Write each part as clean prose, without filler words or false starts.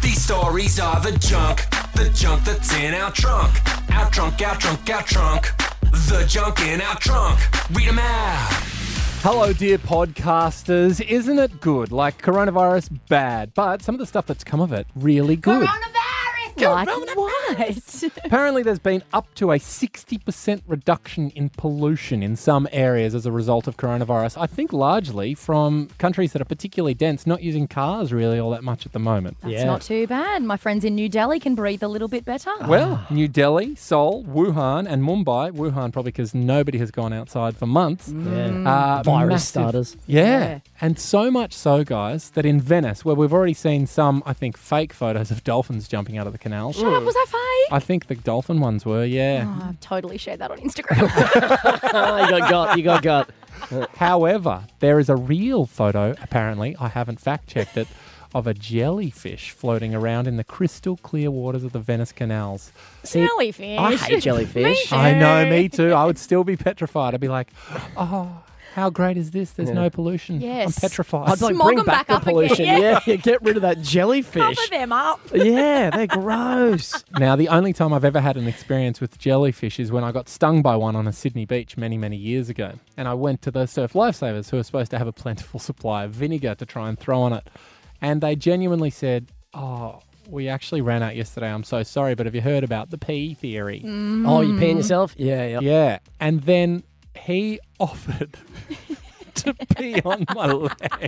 These stories are the junk that's in our trunk. Our trunk, our trunk, our trunk. The junk in our trunk. Read them out. Hello, dear podcasters. Isn't it good? Like coronavirus, bad, but some of the stuff that's come of it, really good. Like what? Apparently, there's been up to a 60% reduction in pollution in some areas as a result of coronavirus. I think largely from countries that are particularly dense, not using cars really all that much at the moment. That's not too bad. My friends in New Delhi can breathe a little bit better. Well, New Delhi, Seoul, Wuhan and Mumbai. Wuhan probably because nobody has gone outside for months. Virus Massive- starters. Yeah. And so much so, guys, that in Venice, where we've already seen some, I think, fake photos of dolphins jumping out of the canal. Shut up, was that fake? I think the dolphin ones were, yeah. Oh, I've totally shared that on Instagram. You got. However, there is a real photo, apparently, I haven't fact-checked it, of a jellyfish floating around in the crystal clear waters of the Venice canals. Jellyfish. I hate jellyfish. Me too. I know, me too. I would still be petrified. I'd be like, oh, how great is this? There's no pollution. Yes. I'm petrified. I'd like Smog bring them back back the up pollution. again. Yeah, get rid of that jellyfish. Cover them up. Yeah, they're gross. Now, the only time I've ever had an experience with jellyfish is when I got stung by one on a Sydney beach many, many years ago. And I went to the Surf Lifesavers, who are supposed to have a plentiful supply of vinegar to try and throw on it. And they genuinely said, oh, we actually ran out yesterday. I'm so sorry, but have you heard about the pee theory? Oh, you peeing yourself? Yeah. Yeah. And then he offered to pee on my leg.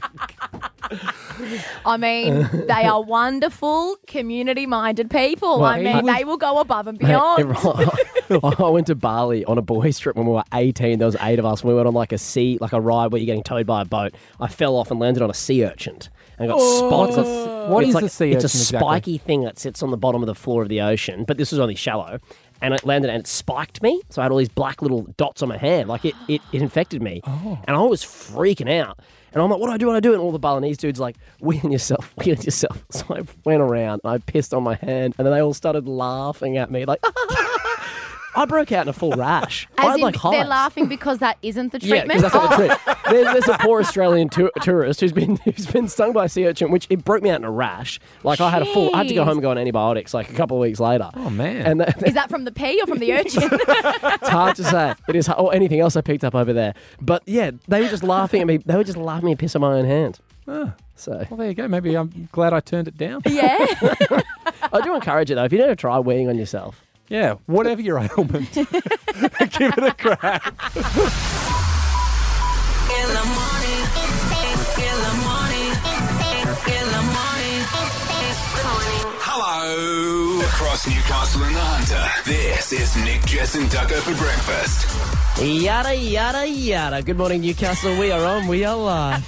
I mean, they are wonderful, community-minded people. Well, I mean, they will go above and beyond. I went to Bali on a boys' trip when we were 18. There was 8 of us. We went on like a ride where you're getting towed by a boat. I fell off and landed on a sea urchin and got spots. What It's is like, a sea It's a urchin exactly? spiky thing that sits on the bottom of the floor of the ocean, but this was only shallow. And it landed and it spiked me. So I had all these black little dots on my hand. Like it infected me. Oh. And I was freaking out. And I'm like, what do I do? And all the Balinese dudes like, wee on yourself. So I went around and I pissed on my hand. And then they all started laughing at me like, I broke out in a full rash. I As had in, like hives. they're laughing because that isn't the Yeah, treatment. because that's not the trick. There's a poor Australian tourist who's been stung by a sea urchin, which it broke me out in a rash. Like I had to go home and go on antibiotics like a couple of weeks later. Oh, man. And Is that from the pee or from the urchin? it's hard to say. It is, or anything else I picked up over there. But yeah, they were just laughing at me. They were just laughing at me piss on my own hand. So Well, there you go. Maybe I'm glad I turned it down. Yeah. I do encourage it though. If you never try weeing on yourself. Yeah, whatever your ailment, give it a crack. In the morning, in the morning, in the morning. Hello. Across Newcastle and the Hunter. This is Nick, Jess and Ducko for breakfast. Yada, yada, yada. Good morning, Newcastle. We are on. We are live.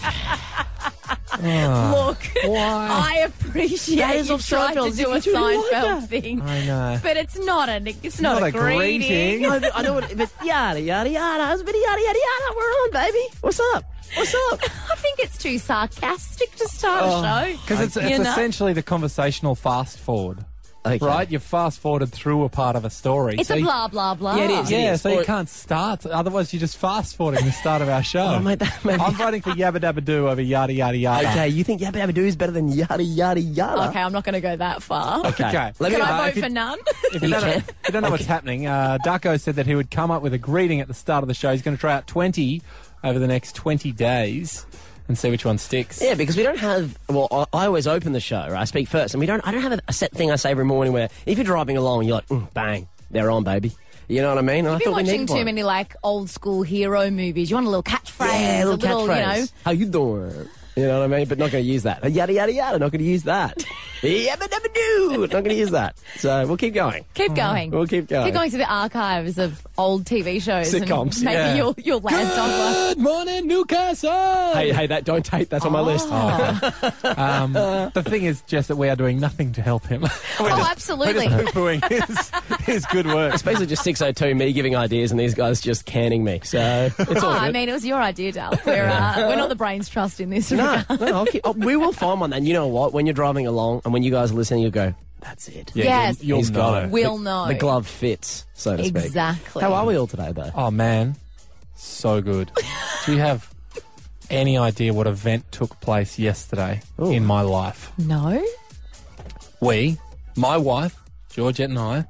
Look, I appreciate That is you off tried to Seinfeld. do a You do like Seinfeld that. thing. I know. But it's not a greeting. greeting. I know what, but yada, yada, yada. It's a bit of yada, yada, yada. We're on, baby. What's up? What's up? I think it's too sarcastic to start a show. Because it's You know? essentially the conversational fast forward, Okay. right? You've fast forwarded through a part of a story. It's so a you- blah, blah, blah. Yeah, it is. Yeah, is. so you Or- can't start. Otherwise, you're just fast forwarding the start of our show. Oh, mate, that maybe. I'm voting for Yabba Dabba Doo over Yada Yada Yada. Okay, you think Yabba Dabba Doo is better than yada, yada, yada? Okay, I'm not going to go that far. Okay. Okay. Let me Can know. I if vote you- for none? If you don't know what's happening, Ducko said that he would come up with a greeting at the start of the show. He's going to try out 20 over the next 20 days and see which one sticks. Yeah, because we don't have. Well, I always open the show. Right? I speak first, and I don't have a set thing I say every morning where if you're driving along, you're like, bang, they're on, baby. You know what I mean? And I You've been thought we watching needed too one. many like old school hero movies. You want a little catchphrase, Yeah, a little little, catchphrase. How you doing? You know what I mean? But not going to use that. Yada, yada, yada. Not going to use that. Yabba dabba doo. Not going to use that. So we'll keep going. Keep going. We'll keep going. Keep going to the archives of old TV shows. Sitcoms, And maybe yeah. you'll land on one. Good morning, Newcastle! Hey, that don't tape. That's on my list. The thing is, Jess, that we are doing nothing to help him. Absolutely. We're just poo-pooing his good work. It's basically just 602, me giving ideas and these guys just canning me. So it's all I good. mean, it was your idea, Dal. We're not the brains trust in this. No, regard. we will find one. And you know what? When you're driving along and when you guys are listening, you go, that's it. Yeah, Yes. you'll He's got know. it. We'll know. The glove fits, so to speak. Exactly. How are we all today, though? Oh, man. So good. Do you have any idea what event took place yesterday in my life? No? my wife, Georgette and I,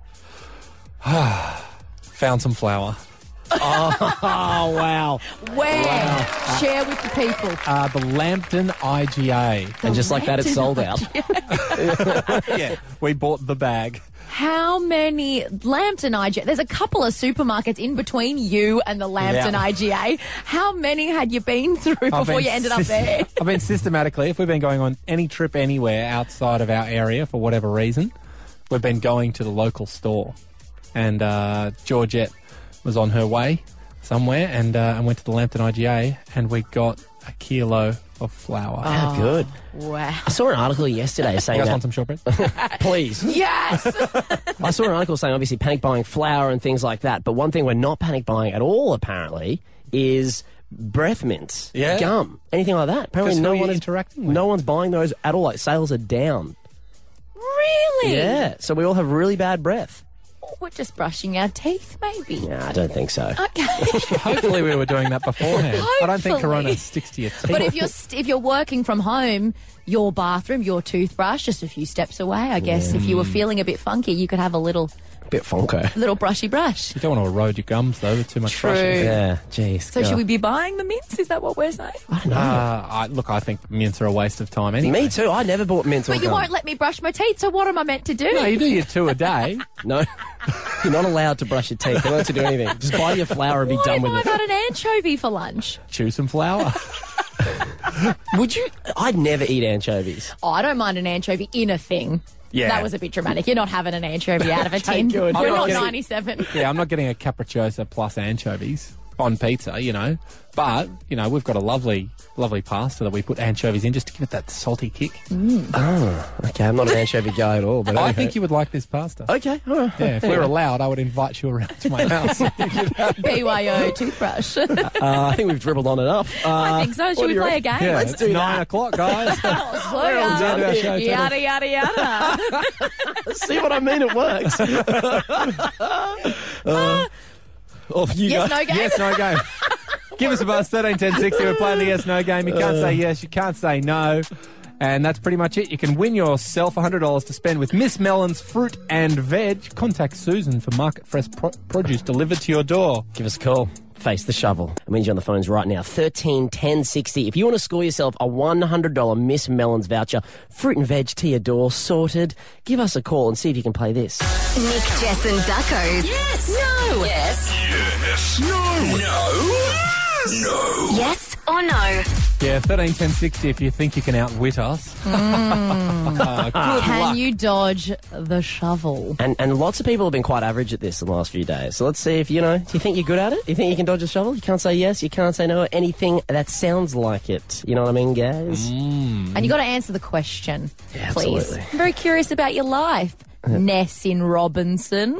found some flour. Oh, wow. Where? Share with the people. The Lambton IGA. And just like that, it's sold out. Yeah, we bought the bag. How many Lambton IGA? There's a couple of supermarkets in between you and the Lambton Yeah. IGA. How many had you been through before you ended up there? I've been systematically, if we've been going on any trip anywhere outside of our area for whatever reason, we've been going to the local store. And Georgette was on her way somewhere and went to the Lambton IGA and we got a kilo of flour. How good. Wow. I saw an article yesterday You saying guys that. want some shortbread? Please. Yes. I saw an article saying obviously panic buying flour and things like that, but one thing we're not panic buying at all apparently is breath mints, Yeah. gum, anything like that. Apparently Just who no you're one is interacting with. No one's buying those at all. Like sales are down. Really? Yeah, so we all have really bad breath. We're just brushing our teeth, maybe. Nah, I don't think so. Okay. Hopefully we were doing that beforehand. I don't think Hopefully. Corona sticks to your teeth. But if you're working from home, your bathroom, your toothbrush, just a few steps away, I guess. If you were feeling a bit funky, you could have a little Bit fonko. brushy brush. You don't want to erode your gums, though, with too much True. brushing. Yeah, jeez. So should we be buying the mints? Is that what we're saying? I think mints are a waste of time anyway. Me too. I never bought mints or But you gum. won't let me brush my teeth, so what am I meant to do? No, you do your 2 a day. No. You're not allowed to brush your teeth. You're not allowed to do anything. Just buy your flour and be What done if with I've it. had an anchovy for lunch? Chew some flour. Would you? I'd never eat anchovies. Oh, I don't mind an anchovy in a thing. Yeah. That was a bit dramatic. You're not having an anchovy out of a tin. good. We're I'm not not 97. Yeah, I'm not getting a capricciosa plus anchovies on pizza, you know. But, you know, we've got a lovely pasta that we put anchovies in just to give it that salty kick. Okay, I'm not an anchovy guy at all. But I anyway. think you would like this pasta. Okay, all right. Yeah, if we were allowed, I would invite you around to my house. BYO toothbrush. I think we've dribbled on enough. I think so. Should we play a game? Yeah, Let's it's do 9 that. o'clock, guys. Oh, slow We're all down to our show, Yada, yada, yada. See what I mean? It works. You Yes, guys. no game? Yes, no game. Give us a buzz, 13 10 60. We're playing the yes, no game. You can't say yes, you can't say no. And that's pretty much it. You can win yourself $100 to spend with Miss Mellon's Fruit and Veg. Contact Susan for market fresh produce delivered to your door. Give us a call. Face the shovel. It means you're on the phones right now. 13 10 60. If you want to score yourself a $100 Miss Mellon's voucher, fruit and veg to your door, sorted, give us a call and see if you can play this. Nick, Jess and Ducko's. Yes. No. Yes. Yes. No. No. No. Yes or no? Yeah, 13 10 60 if you think you can outwit us. Good luck. Can you dodge the shovel? And lots of people have been quite average at this in the last few days. So let's see if, do you think you're good at it? You think you can dodge a shovel? You can't say yes, you can't say no, anything that sounds like it. You know what I mean, guys? And you got to answer the question, Yeah, please. absolutely. I'm very curious about your life. Ness in Robinson.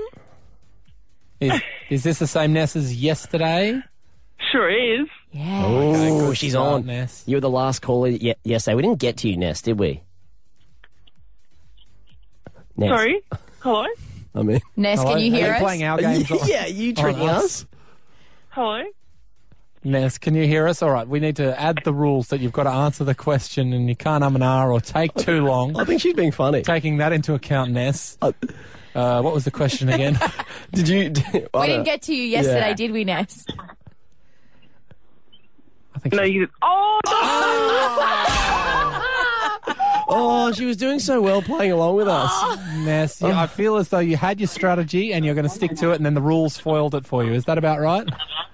Is this the same Ness as yesterday? Sure is. Yeah. Oh, good she's start, on. Ness. You were the last caller yesterday. We didn't get to you, Ness, did we? Ness. Sorry. Hello. I mean, Ness, Hello? can you hear Are us? you playing our games? yeah, you tricking on us? Hello. Ness, can you hear us? All right, we need to add the rules that you've got to answer the question and you can't and ah or take too long. I think she's being funny. Taking that into account, Ness. What was the question again? Did you? We didn't get to you yesterday, Yeah. did we, Ness? I think No, she- you. Oh. Oh, she was doing so well playing along with us. Ness, I feel as though you had your strategy and you're going to stick to it and then the rules foiled it for you. Is that about right?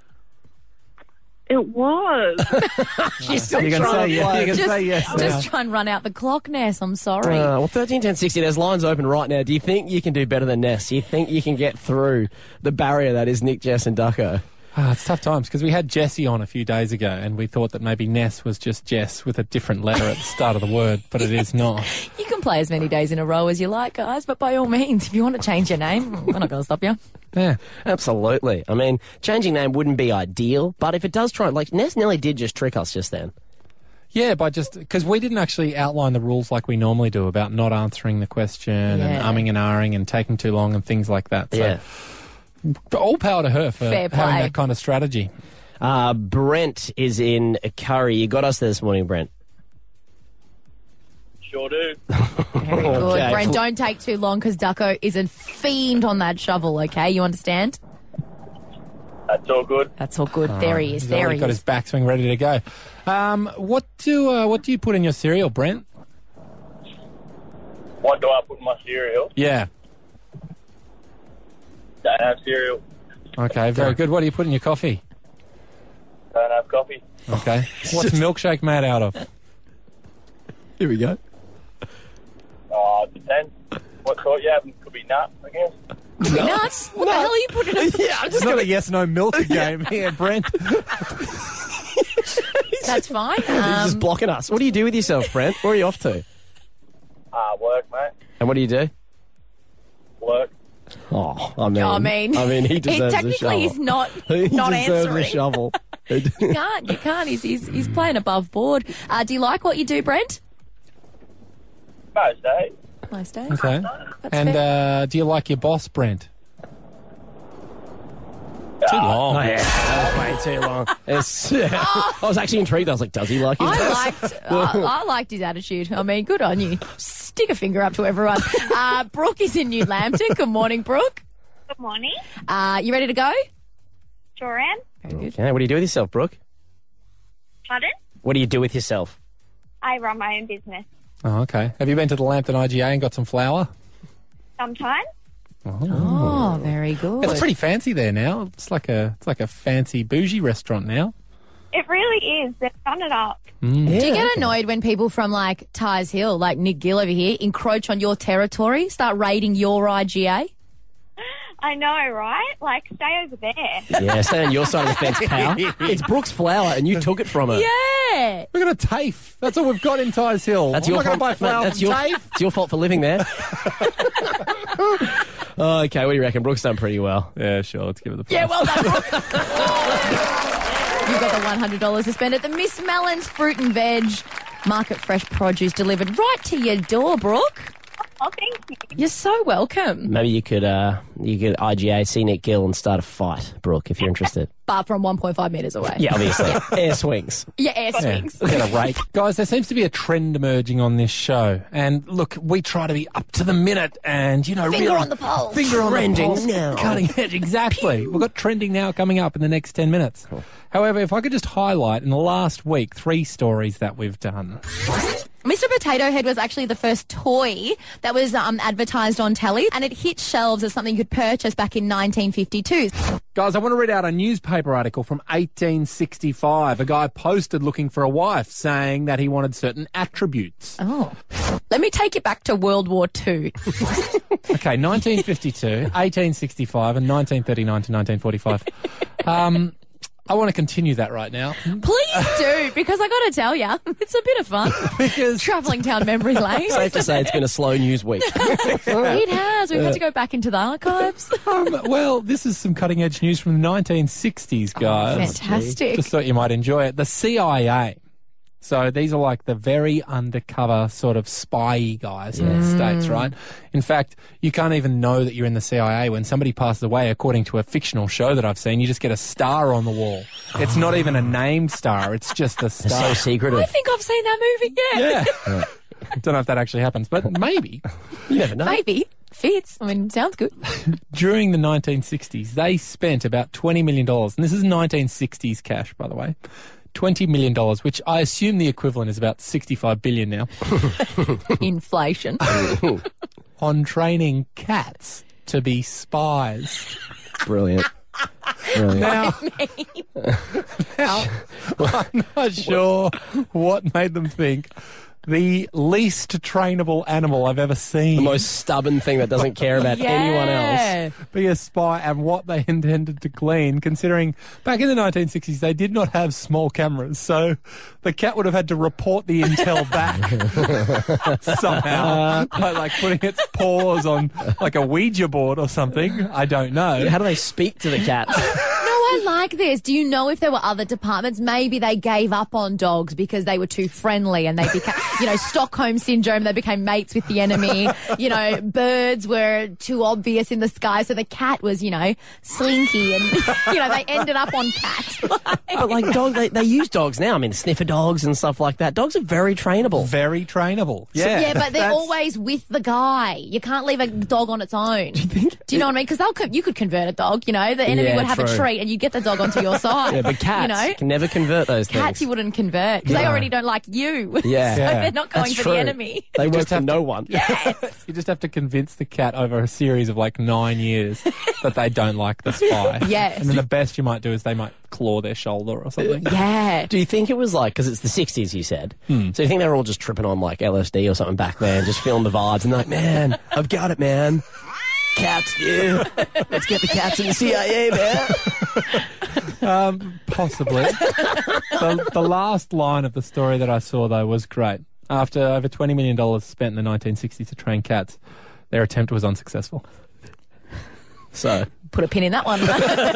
It was. She's still You can trying say to yes. play. You can say yes now. Just try and run out the clock, Ness. I'm sorry. Well, 13 10 60, there's lines open right now. Do you think you can do better than Ness? Do you think you can get through the barrier that is Nick, Jess and Ducko? It's tough times because we had Jessie on a few days ago and we thought that maybe Ness was just Jess with a different letter at the start of the word, but it is not. You can play as many days in a row as you like, guys, but by all means, if you want to change your name, we're not going to stop you. Yeah. Absolutely. I mean, changing name wouldn't be ideal, but if it does try, like Ness nearly did just trick us just then. Yeah, by just because we didn't actually outline the rules like we normally do about not answering the question and Yeah. umming and ahhing and taking too long and things like that. So Yeah. all power to her for Fair having play. that kind of strategy. Brent is in Curry. You got us there this morning, Brent. Sure do. Very good. Okay, Brent, Brent, don't take too long because Ducko is a fiend on that shovel, okay? You understand? That's all good. That's all good. There he is. He's There already he got is. his backswing ready to go. What do you put in your cereal, Brent? What do I put in my cereal? Yeah. Don't have cereal. Okay, very good. What do you put in your coffee? Don't have coffee. Okay. What's milkshake made out of? Here we go. Oh, it depends. What sort you have? Could be nuts, I guess. Nuts? What the hell are you putting in? Yeah, I'm It's not a yes/no milk game here, Brent. That's fine. He's just blocking us. What do you do with yourself, Brent? Where are you off to? Work, mate. And what do you do? Work. Oh, I mean, he deserves technically a shovel. he's not He not deserves answering. a shovel. You can't. He's playing above board. Do you like what you do, Brent? Most days. Most days. Okay. That's And fair. do you like your boss, Brent? Too long. Oh, yeah. That was way too long. I was actually intrigued. I was like, does he like his boss? I liked his attitude. I mean, good on you. Stick a finger up to everyone. Brooke is in New Lambton. Good morning, Brooke. Good morning. You ready to go? Sure am. Very good. Okay, what do you do with yourself, Brooke? Pardon? What do you do with yourself? I run my own business. Oh, okay. Have you been to the Lambton IGA and got some flour? Sometimes. Oh, very good. It's pretty fancy there now. It's like a fancy bougie restaurant now. It really is. They've done it up. Do you get annoyed when people from like Tyres Hill, like Nick Gill over here, encroach on your territory, start raiding your IGA? I know, right? Like, stay over there. Yeah, stay on your side of the fence, pal. It's Brooke's flour, and you took it from her. Yeah. We've got a TAFE. That's all we've got in Tyres Hill. That's I'm your not fault. going to buy flour That's from your, TAFE. it's your fault for living there. Okay, what do you reckon? Brooke's done pretty well. Yeah, sure. Let's give it the Yeah, well done, Brooke. You've got the $100 to spend at the Miss Mellon's Fruit and Veg Market Fresh Produce delivered right to your door, Brooke. Oh, thank you. You're so welcome. Maybe you could IGA, see Nick Gill and start a fight, Brooke, if you're interested. But from 1.5 metres away. Yeah, obviously. Air swings. Yeah, air swings. Get a rake. Guys, there seems to be a trend emerging on this show. And look, we try to be up to the minute and, Finger really on the pulse. Finger on the Trending pulse. now. Cutting edge, exactly. We've got trending now coming up in the next 10 minutes. However, if I could just highlight in the last week 3 stories that we've done. Mr. Potato Head was actually the first toy that was advertised on telly, and it hit shelves as something you could purchase back in 1952. Guys, I want to read out a newspaper article from 1865. A guy posted looking for a wife, saying that he wanted certain attributes. Oh. Let me take it back to World War II. Okay, 1952, 1865, and 1939 to 1945. I want to continue that right now. Please do, because I got to tell you, it's a bit of fun. Because Travelling down memory lane. Safe to say it's been a slow news week. It has. We've had to go back into the archives. well, this is some cutting edge news from the 1960s, guys. Fantastic. Just thought you might enjoy it. The CIA. So these are like the very undercover sort of spy guys in the States, right? In fact, you can't even know that you're in the CIA when somebody passes away. According to a fictional show that I've seen, you just get a star on the wall. It's not even a named star. It's just a So star. secretive. I think I've seen that movie, yeah. Yeah. Don't know if that actually happens, but maybe. You never know. Maybe. Fits. I mean, sounds good. During the 1960s, they spent about $20 million. And this is 1960s cash, by the way. $20 million, which I assume the equivalent is about $65 billion now, Inflation. on training cats to be spies. Brilliant. Brilliant. Now, I'm not sure what made them think the least trainable animal I've ever seen The most stubborn thing that doesn't care about anyone else. be a spy, and what they intended to glean, considering back in the 1960s they did not have small cameras, so the cat would have had to report the intel back somehow, by like putting its paws on like a Ouija board or something. I don't know. How do they speak to the cats? No, I like this. Do you know if there were other departments? Maybe they gave up on dogs because they were too friendly and they became, Stockholm syndrome. They became mates with the enemy. Birds were too obvious in the sky. So the cat was, slinky and, they ended up on cat. But like dogs, they use dogs now. I mean, sniffer dogs and stuff like that. Dogs are very trainable. Very trainable. Yeah. Yeah, but they're always with the guy. You can't leave a dog on its own. Do you think? Do you know what I mean? Because you could convert a dog, the enemy would have a treat and you get the dog onto your side. Yeah, but cats can never convert those things. Cats you wouldn't convert because they already don't like you. Yeah. So they're not going That's for true. the enemy. They work for no one. Yes. You just have to convince the cat over a series of 9 years that they don't like the spy. Yes. And then the best you might do is they might claw their shoulder or something. Yeah. Do you think it was because it's the 60s, you said? So you think they were all just tripping on LSD or something back then, just feeling the vibes and man, I've got it, man. Cats, yeah. Let's get the cats in the CIA, man. Possibly. The last line of the story that I saw, though, was great. After over $20 million spent in the 1960s to train cats, their attempt was unsuccessful. So, put a pin in that one.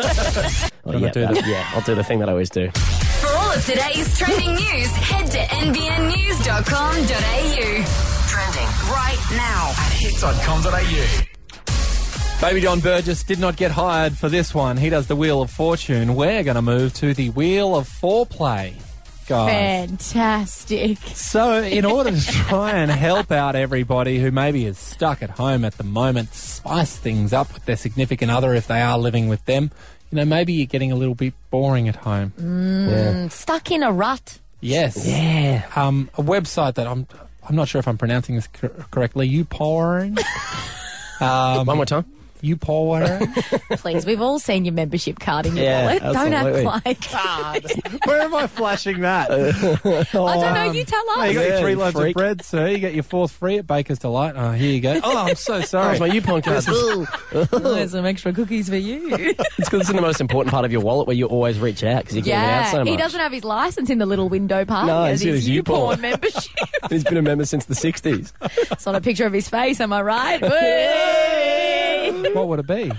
I'll do the thing that I always do. For all of today's trending news, head to nbnnews.com.au. Trending right now at hits.com.au. Baby John Burgess did not get hired for this one. He does the Wheel of Fortune. We're going to move to the Wheel of Foreplay, guys. Fantastic. So in order to try and help out everybody who maybe is stuck at home at the moment, spice things up with their significant other if they are living with them, maybe you're getting a little bit boring at home. Stuck in a rut. Yes. Yeah. A website that I'm not sure if I'm pronouncing this correctly. YouPorn. One more time. YouPorn. Please, we've all seen your membership card in your wallet. absolutely. Don't act like... Where am I flashing that? I don't know, you tell us. You got your 3 you loaves of freak. bread, sir. You get your 4th free at Baker's Delight. Oh, here you go. Oh, I'm so sorry. That's my YouPorn card. There's some extra cookies for you. It's because it's in the most important part of your wallet where you always reach out because you're getting it out so much. He doesn't have his license in the little window part. No, he has it's his his YouPorn. YouPorn membership. He's been a member since the 60s. It's not a picture of his face, am I right? Whee! What would it be?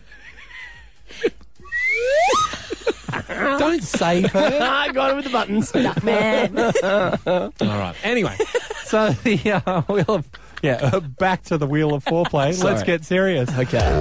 Don't save her. I got it with the buttons. Man. All right. Anyway, so the Wheel of... back to the Wheel of Foreplay. Sorry. Let's get serious. Okay.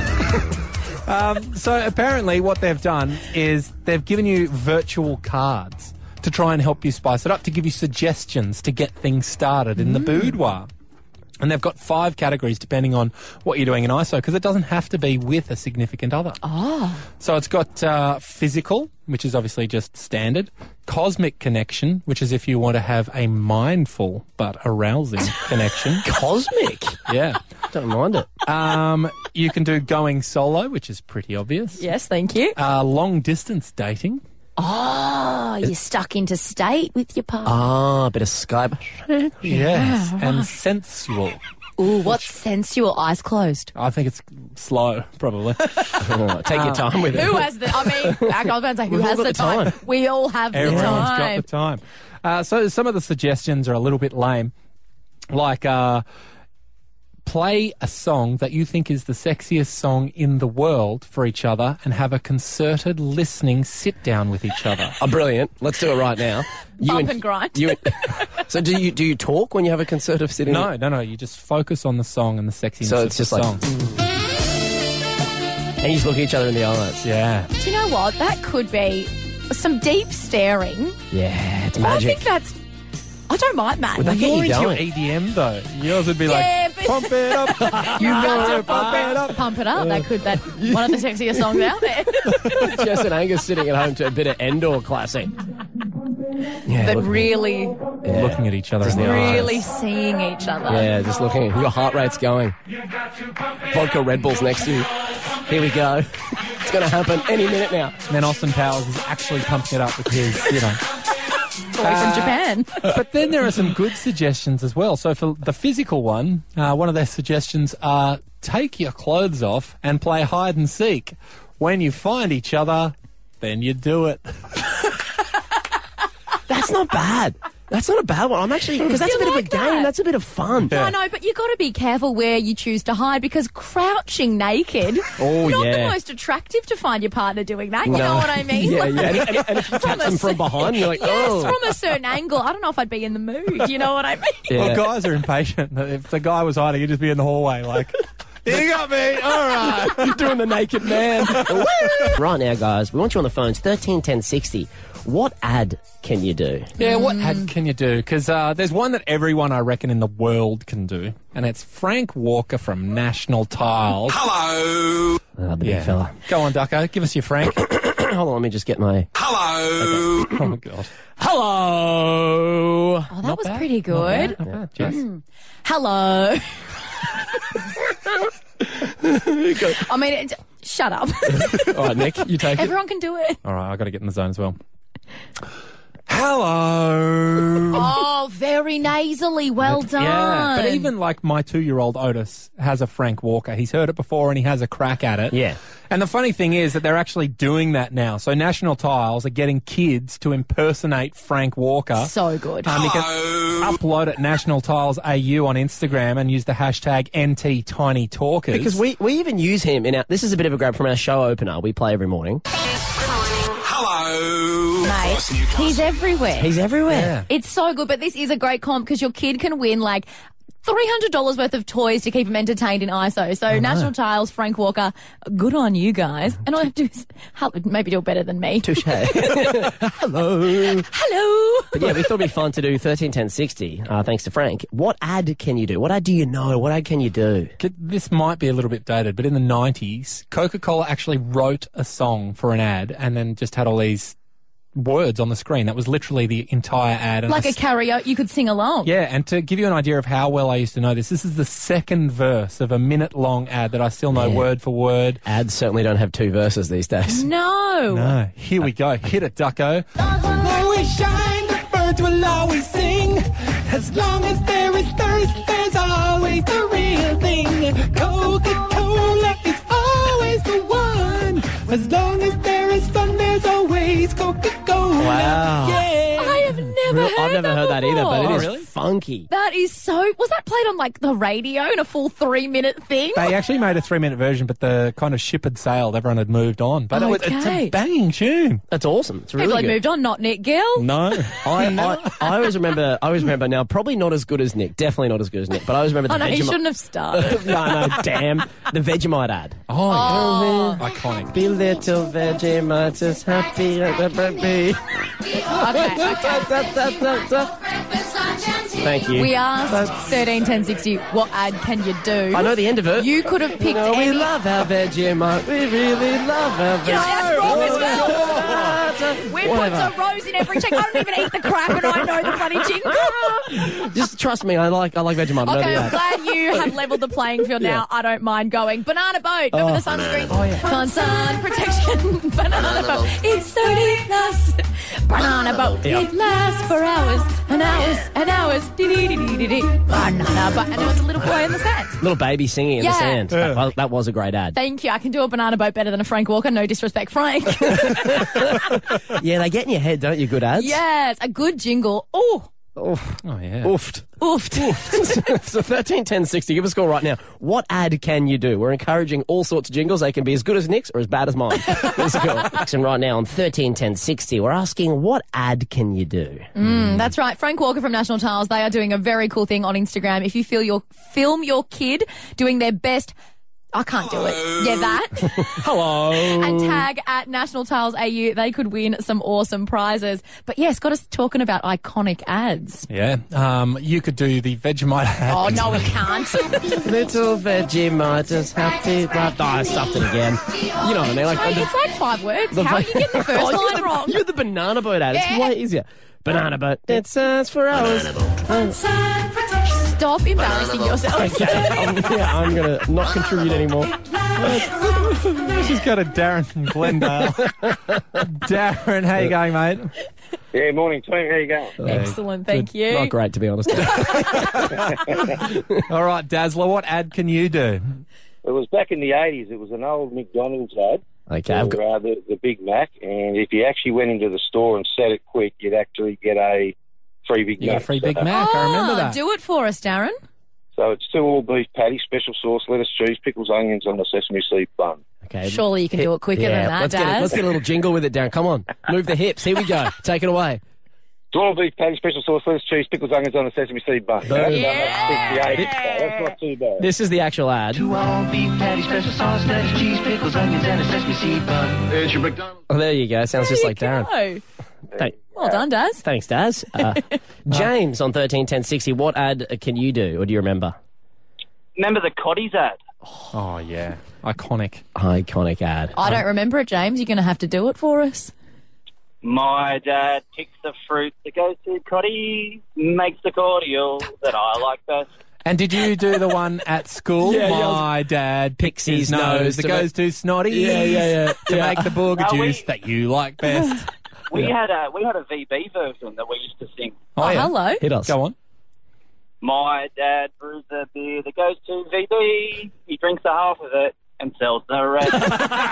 So apparently what they've done is they've given you virtual cards to try and help you spice it up, to give you suggestions to get things started in the boudoir. And they've got 5 categories depending on what you're doing in ISO, because it doesn't have to be with a significant other. Oh. So it's got physical, which is obviously just standard. Cosmic connection, which is if you want to have a mindful but arousing connection. Cosmic? Yeah. Don't mind it. You can do going solo, which is pretty obvious. Yes, thank you. Long distance dating. Oh, you're stuck interstate with your partner. Ah, a bit of Skype. Yes. And sensual. Ooh, what's sensual? Eyes closed. I think it's slow, probably. Take your time with it. Who has the... I mean, I was about to say, who We've all has got the the time? time. We all have the Everyone's got time. the time. So some of the suggestions are a little bit lame. Like, play a song that you think is the sexiest song in the world for each other and have a concerted listening sit down with each other. Oh, brilliant. Let's do it right now. Bump and grind. So do you talk when you have a concert of sitting? No. You just focus on the song and the sexiness So of it's the just like- song. And you just look at each other in the eyes. Yeah. Do you know what? That could be some deep staring. Yeah, it's I magic. think that's... I don't mind that. Would that get More you into your going? EDM though. Yours would be Yeah, like, but- pump it up. You know it, pump it up. Pump it up. That one of the sexiest songs out there. Jess and Angus sitting at home to a bit of Endor classic. Yeah, But look- really, Looking at each other in the eyes. really seeing each other. Yeah, just looking. Your heart rate's going. Vodka Red Bull's next to you. Here we go. It's going to happen any minute now. And then Austin Powers is actually pumping it up with his, Boy from Japan. But then there are some good suggestions as well. So for the physical one of their suggestions are take your clothes off and play hide and seek. When you find each other, then you do it. That's not bad. That's not a bad one. I'm actually, because that's You a bit like of a game. that? That's a bit of fun. I know, but you got to be careful where you choose to hide because crouching naked, Oh, not yeah. the most attractive to find your partner doing that. You know what I mean? Yeah, Like, yeah. And if you catch them from behind, you're like, yes, oh. from a certain angle. I don't know if I'd be in the mood. You know what I mean? Yeah. Well, guys are impatient. If the guy was hiding, he'd just be in the hallway like, you got me, all right. You're doing the naked man. Right now, guys, we want you on the phones, 131060. What ad can you do? Yeah, what ad can you do? Because there's one that everyone, I reckon, in the world can do, and it's Frank Walker from National Tiles. Hello. The big fella. Go on, Ducko. Give us your Frank. Hold on, let me just get my... Hello. Oh, God. Hello! Oh, that was pretty good. Not bad. Cheers. Hello. I mean, shut up. All right, Nick, you take it. Everyone can do it. All right, I got to get in the zone as well. Hello. Oh, very nasally. Well done. Yeah, but even like my 2-year-old Otis has a Frank Walker. He's heard it before and he has a crack at it. Yeah. And the funny thing is that they're actually doing that now. So National Tiles are getting kids to impersonate Frank Walker. So good. You can upload it National Tiles AU on Instagram and use the hashtag NTTinyTalkers. Because we even use him in our... This is a bit of a grab from our show opener we play every morning. Hello. Mate, he's everywhere. He's everywhere. Yeah. It's so good, but this is a great comp because your kid can win like $300 worth of toys to keep him entertained in ISO. So National Tiles, Frank Walker, good on you guys. And all I have to do is maybe do it better than me. Touche. Hello. Hello. But yeah, we thought it'd be fun to do 131060, thanks to Frank. What ad can you do? What ad do you know? What ad can you do? This might be a little bit dated, but in the 90s, Coca-Cola actually wrote a song for an ad and then just had all these words on the screen. That was literally the entire ad. And Like a karaoke, you could sing along. Yeah, and to give you an idea of how well I used to know this is the second verse of a minute-long ad that I still know word for word. Ads certainly don't have 2 verses these days. No. No, here we go. Hit it, Ducko. Always shine, the birds will always sing. As long as there is thirst, there's always the real thing. Coca-Cola is always the one. As long as there is sun, there's always Coca-Cola. Wow. Yeah. I have never heard I've never heard that either, but it before. is funky. That is so... Was that played on, like, the radio in a full 3-minute thing? They actually made a 3-minute version, but the kind of ship had sailed. Everyone had moved on. But it's Okay. a banging tune. That's awesome. It's really People had good. moved on, not Nick Gill. No. I always remember now, probably not as good as Nick, definitely not as good as Nick, but I always remember Oh, the no, he Vegemite. shouldn't have started. No, damn. The Vegemite ad. Oh, yeah. Iconic. Be little Vegemite as happy as a baby. Thank you. We asked 131060, what ad can you do? I know the end of it. You could have picked No, we any... love our Vegemite. We really love our Vegemite. that's wrong as well. We put Whatever. some rose in every check. I don't even eat the crap and I know the bloody jingle. Just trust me, I like Vegemite. I know Okay, the I'm ad. glad you have levelled the playing field now. I don't mind going. Banana boat. Remember the sunscreen? Oh, yeah. Sun protection. Banana boat. It's 30 plus. Banana boat. Yeah. It lasts for hours and hours and hours. Dee-dee-dee-dee-dee-dee. Banana boat. And there was a little boy in the sand. Little baby singing in the Yeah. sand. That was a great ad. Thank you. I can do a banana boat better than a Frank Walker. No disrespect, Frank. Yeah, they get in your head, don't you? Good ads. Yes, a good jingle. Oh, Oh, yeah. Oofed. oofed. So 131060, give us a call right now. What ad can you do? We're encouraging all sorts of jingles. They can be as good as Nick's or as bad as mine. Let's go. And right now on 131060, we're asking, what ad can you do? That's right. Frank Walker from National Tiles, they are doing a very cool thing on Instagram. If you film your kid doing their best... I can't do it. Yeah, that. Hello. And tag at National Tiles AU. They could win some awesome prizes. But yes, got us talking about iconic ads. Yeah. You could do the Vegemite ad. Oh, no, we can't. Little Vegemite is happy. I stuffed it again. You know what I mean? Like, It's like 5 words. How are you getting the first line wrong? You had the banana boat ad. It's Yeah. way easier. Banana boat. It says for hours. Stop embarrassing yourself. Okay, I'm going to not contribute anymore. She's got a Darren from Glendale. Darren, how you going, mate? Yeah, morning team. How you going? Excellent, thank you. Not great, to be honest. All right, Dazzler, what ad can you do? It was back in the 80s. It was an old McDonald's ad. Okay, I've got... the Big Mac, and if you actually went into the store and said it quick, you'd actually get a Free Big You got a Mac. free Big Mac. I remember that. Do it for us, Darren. So it's 2 all-beef patties, special sauce, lettuce, cheese, pickles, onions on the sesame seed bun. Okay. Surely you can do it quicker than that, let's Daz. let's get a little jingle with it, Darren. Come on. Move the hips. Here we go. Take it away. 2 all-beef patties, special sauce, lettuce, cheese, pickles, onions on the sesame seed bun. Yeah. That's not too bad. This is the actual ad. All beef patty, special sauce, lettuce, cheese, pickles, onions, and a sesame seed bun. There's your McDonald's. Oh, there you go. Sounds just like Darren. Oh, Thank- well done, Daz. Thanks, Daz. James on 131060. What ad can you do, or do you remember? Remember the Cotties ad? Oh, yeah. Iconic. Iconic ad. I don't remember it, James. You're going to have to do it for us. My dad picks the fruit that goes to Cotties, makes the cordial that I like best. And did you do the one at school? Yeah, My dad picks his nose that goes to Snotty. Yeah. To make the booger No, juice that you like best. We had a VB version that we used to sing. Oh, yeah. hello. Hit us. Go on. My dad brews the beer that goes to VB. He drinks a half of it and sells the rest. Great.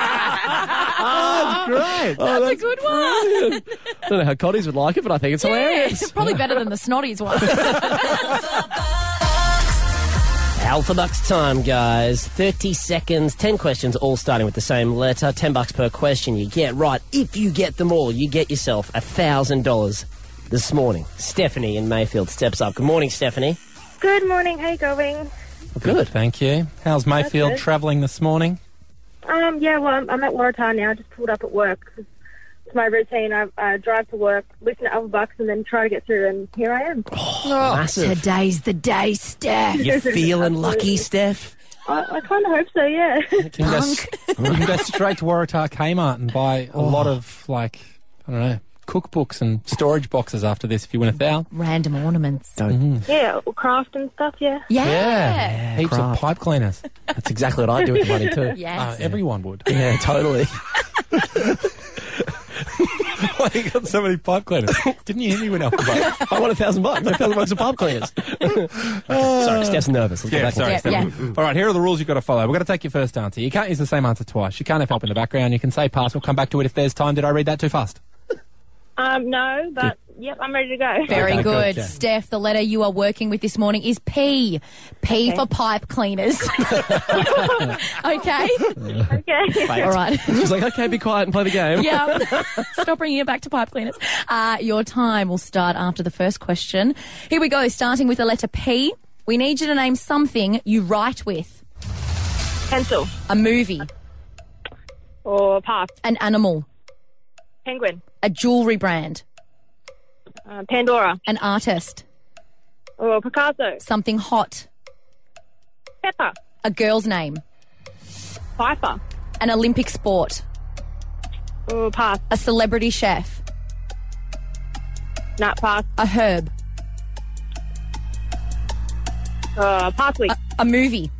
That's a good one. I don't know how Cotties would like it, but I think it's hilarious. Probably better than the Snotties one. Alpha Bucks time, guys. 30 seconds, 10 questions, all starting with the same letter. $10 per question you get right. If you get them all, you get yourself $1,000 this morning. Stephanie in Mayfield steps up. Good morning, Stephanie. Good morning. How you going? Good, thank you. How's Mayfield good. travelling this morning? Yeah, well, I'm at Waratah now. Just pulled up at work. It's my routine. I drive to work, listen to Alpha Bucks, and then try to get through, and here I am. Massive. Today's the day, Steph. You feeling lucky, Steph? I kind of hope so, yeah. You can go straight to Waratah Kmart and buy a lot of, like, I don't know, cookbooks and storage boxes after this if you win $1,000. Random ornaments. Yeah, craft and stuff, yeah. Yeah. Heaps craft. of pipe cleaners. That's exactly what I do with the money, too. Yes. Everyone would. Yeah, totally. Why you got so many pipe cleaners? Didn't you hear me win Alpha Bucks? I want $1,000. $1,000 of pipe cleaners. Sorry, Steph's nervous. Let's go back. Sorry. Yeah, Steph. yeah. All right, here are the rules you've got to follow. We're going to take your first answer. You can't use the same answer twice. You can't have help in the background. You can say pass. We'll come back to it if there's time. Did I read that too fast? No, but, yep, I'm ready to go. Very Okay, good. okay. Steph, the letter you are working with this morning is P. P for pipe cleaners. Okay? Okay. All right. She's like, okay, be quiet and play the game. Yeah. Stop bringing it back to pipe cleaners. Your time will start after the first question. Here we go, starting with the letter P. We need you to name something you write with. Pencil. A movie. Or pass. An animal. Penguin. A jewellery brand. Pandora. An artist. Or Picasso. Something hot. Pepper. A girl's name. Piper. An Olympic sport. Or pass. A celebrity chef. Not pass. A herb. Parsley. A movie.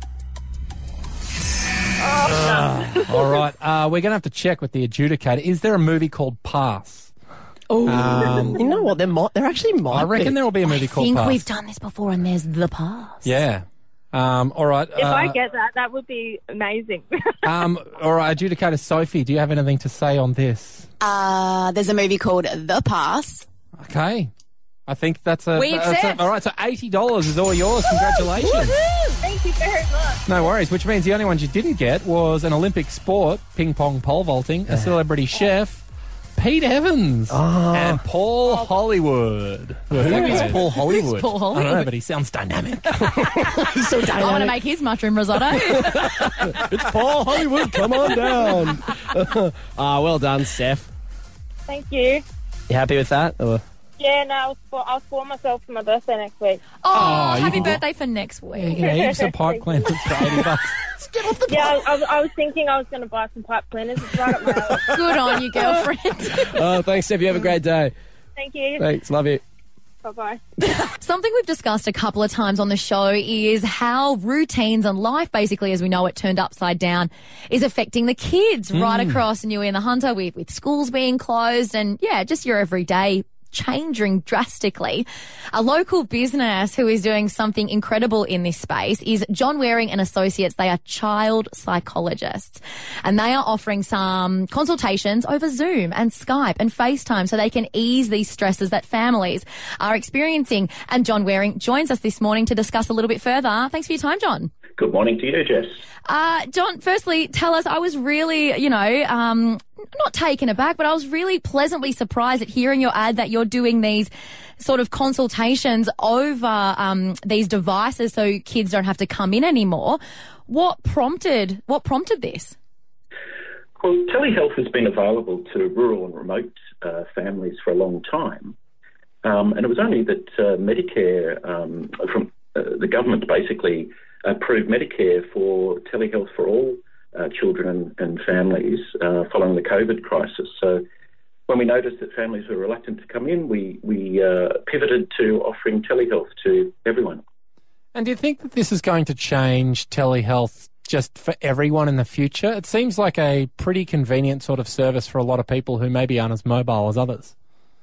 All right. We're going to have to check with the adjudicator. Is there a movie called Pass? Oh, you know what? There actually might I reckon be. there will be a movie I called think Pass. we've done this before and there's the pass. Yeah. All right. If I get that, that would be amazing. all right, adjudicator Sophie, do you have anything to say on this? There's a movie called The Pass. Okay. I think that's a... We accept. All right, so $80 is all yours. Congratulations. Thank you very much. No worries, which means the only ones you didn't get was an Olympic sport, ping pong pole vaulting, a celebrity chef, Pete Evans, and Paul Hollywood. Who is Paul Hollywood? Paul I don't know, Hollywood? but he sounds dynamic. So I want to dynamic. make his mushroom risotto. It's Paul Hollywood. Come on down. Well done, Steph. Thank you. You happy with that? Or? Yeah, no, I'll spoil myself for my birthday next week. Oh, you happy can get- birthday for next You week. get heaps of pipe cleaners for $80. Yeah, I was thinking I was going to buy some pipe cleaners. It's right up my alley. Good on you, girlfriend. Thanks, Steph. You have a great day. Thank you. Thanks. Love you. Bye-bye. Something we've discussed a couple of times on the show is how routines and life, basically, as we know it, turned upside down, is affecting the kids right across Newey and the Hunter with schools being closed and, yeah, just your everyday changing drastically. A local business who is doing something incredible in this space is John Waring and Associates. They are child psychologists, and they are offering some consultations over Zoom and Skype and FaceTime so they can ease these stresses that families are experiencing. And John Waring joins us this morning to discuss a little bit further. Thanks for your time, John. Good morning to you, Jess. John, firstly, tell us, I was really, not taken aback, but I was really pleasantly surprised at hearing your ad that you're doing these sort of consultations over these devices so kids don't have to come in anymore. What prompted this? Well, telehealth has been available to rural and remote families for a long time. And it was only that Medicare, from the government basically approved Medicare for telehealth for all children and families following the COVID crisis. So when we noticed that families were reluctant to come in, we pivoted to offering telehealth to everyone. And do you think that this is going to change telehealth just for everyone in the future? It seems like a pretty convenient sort of service for a lot of people who maybe aren't as mobile as others.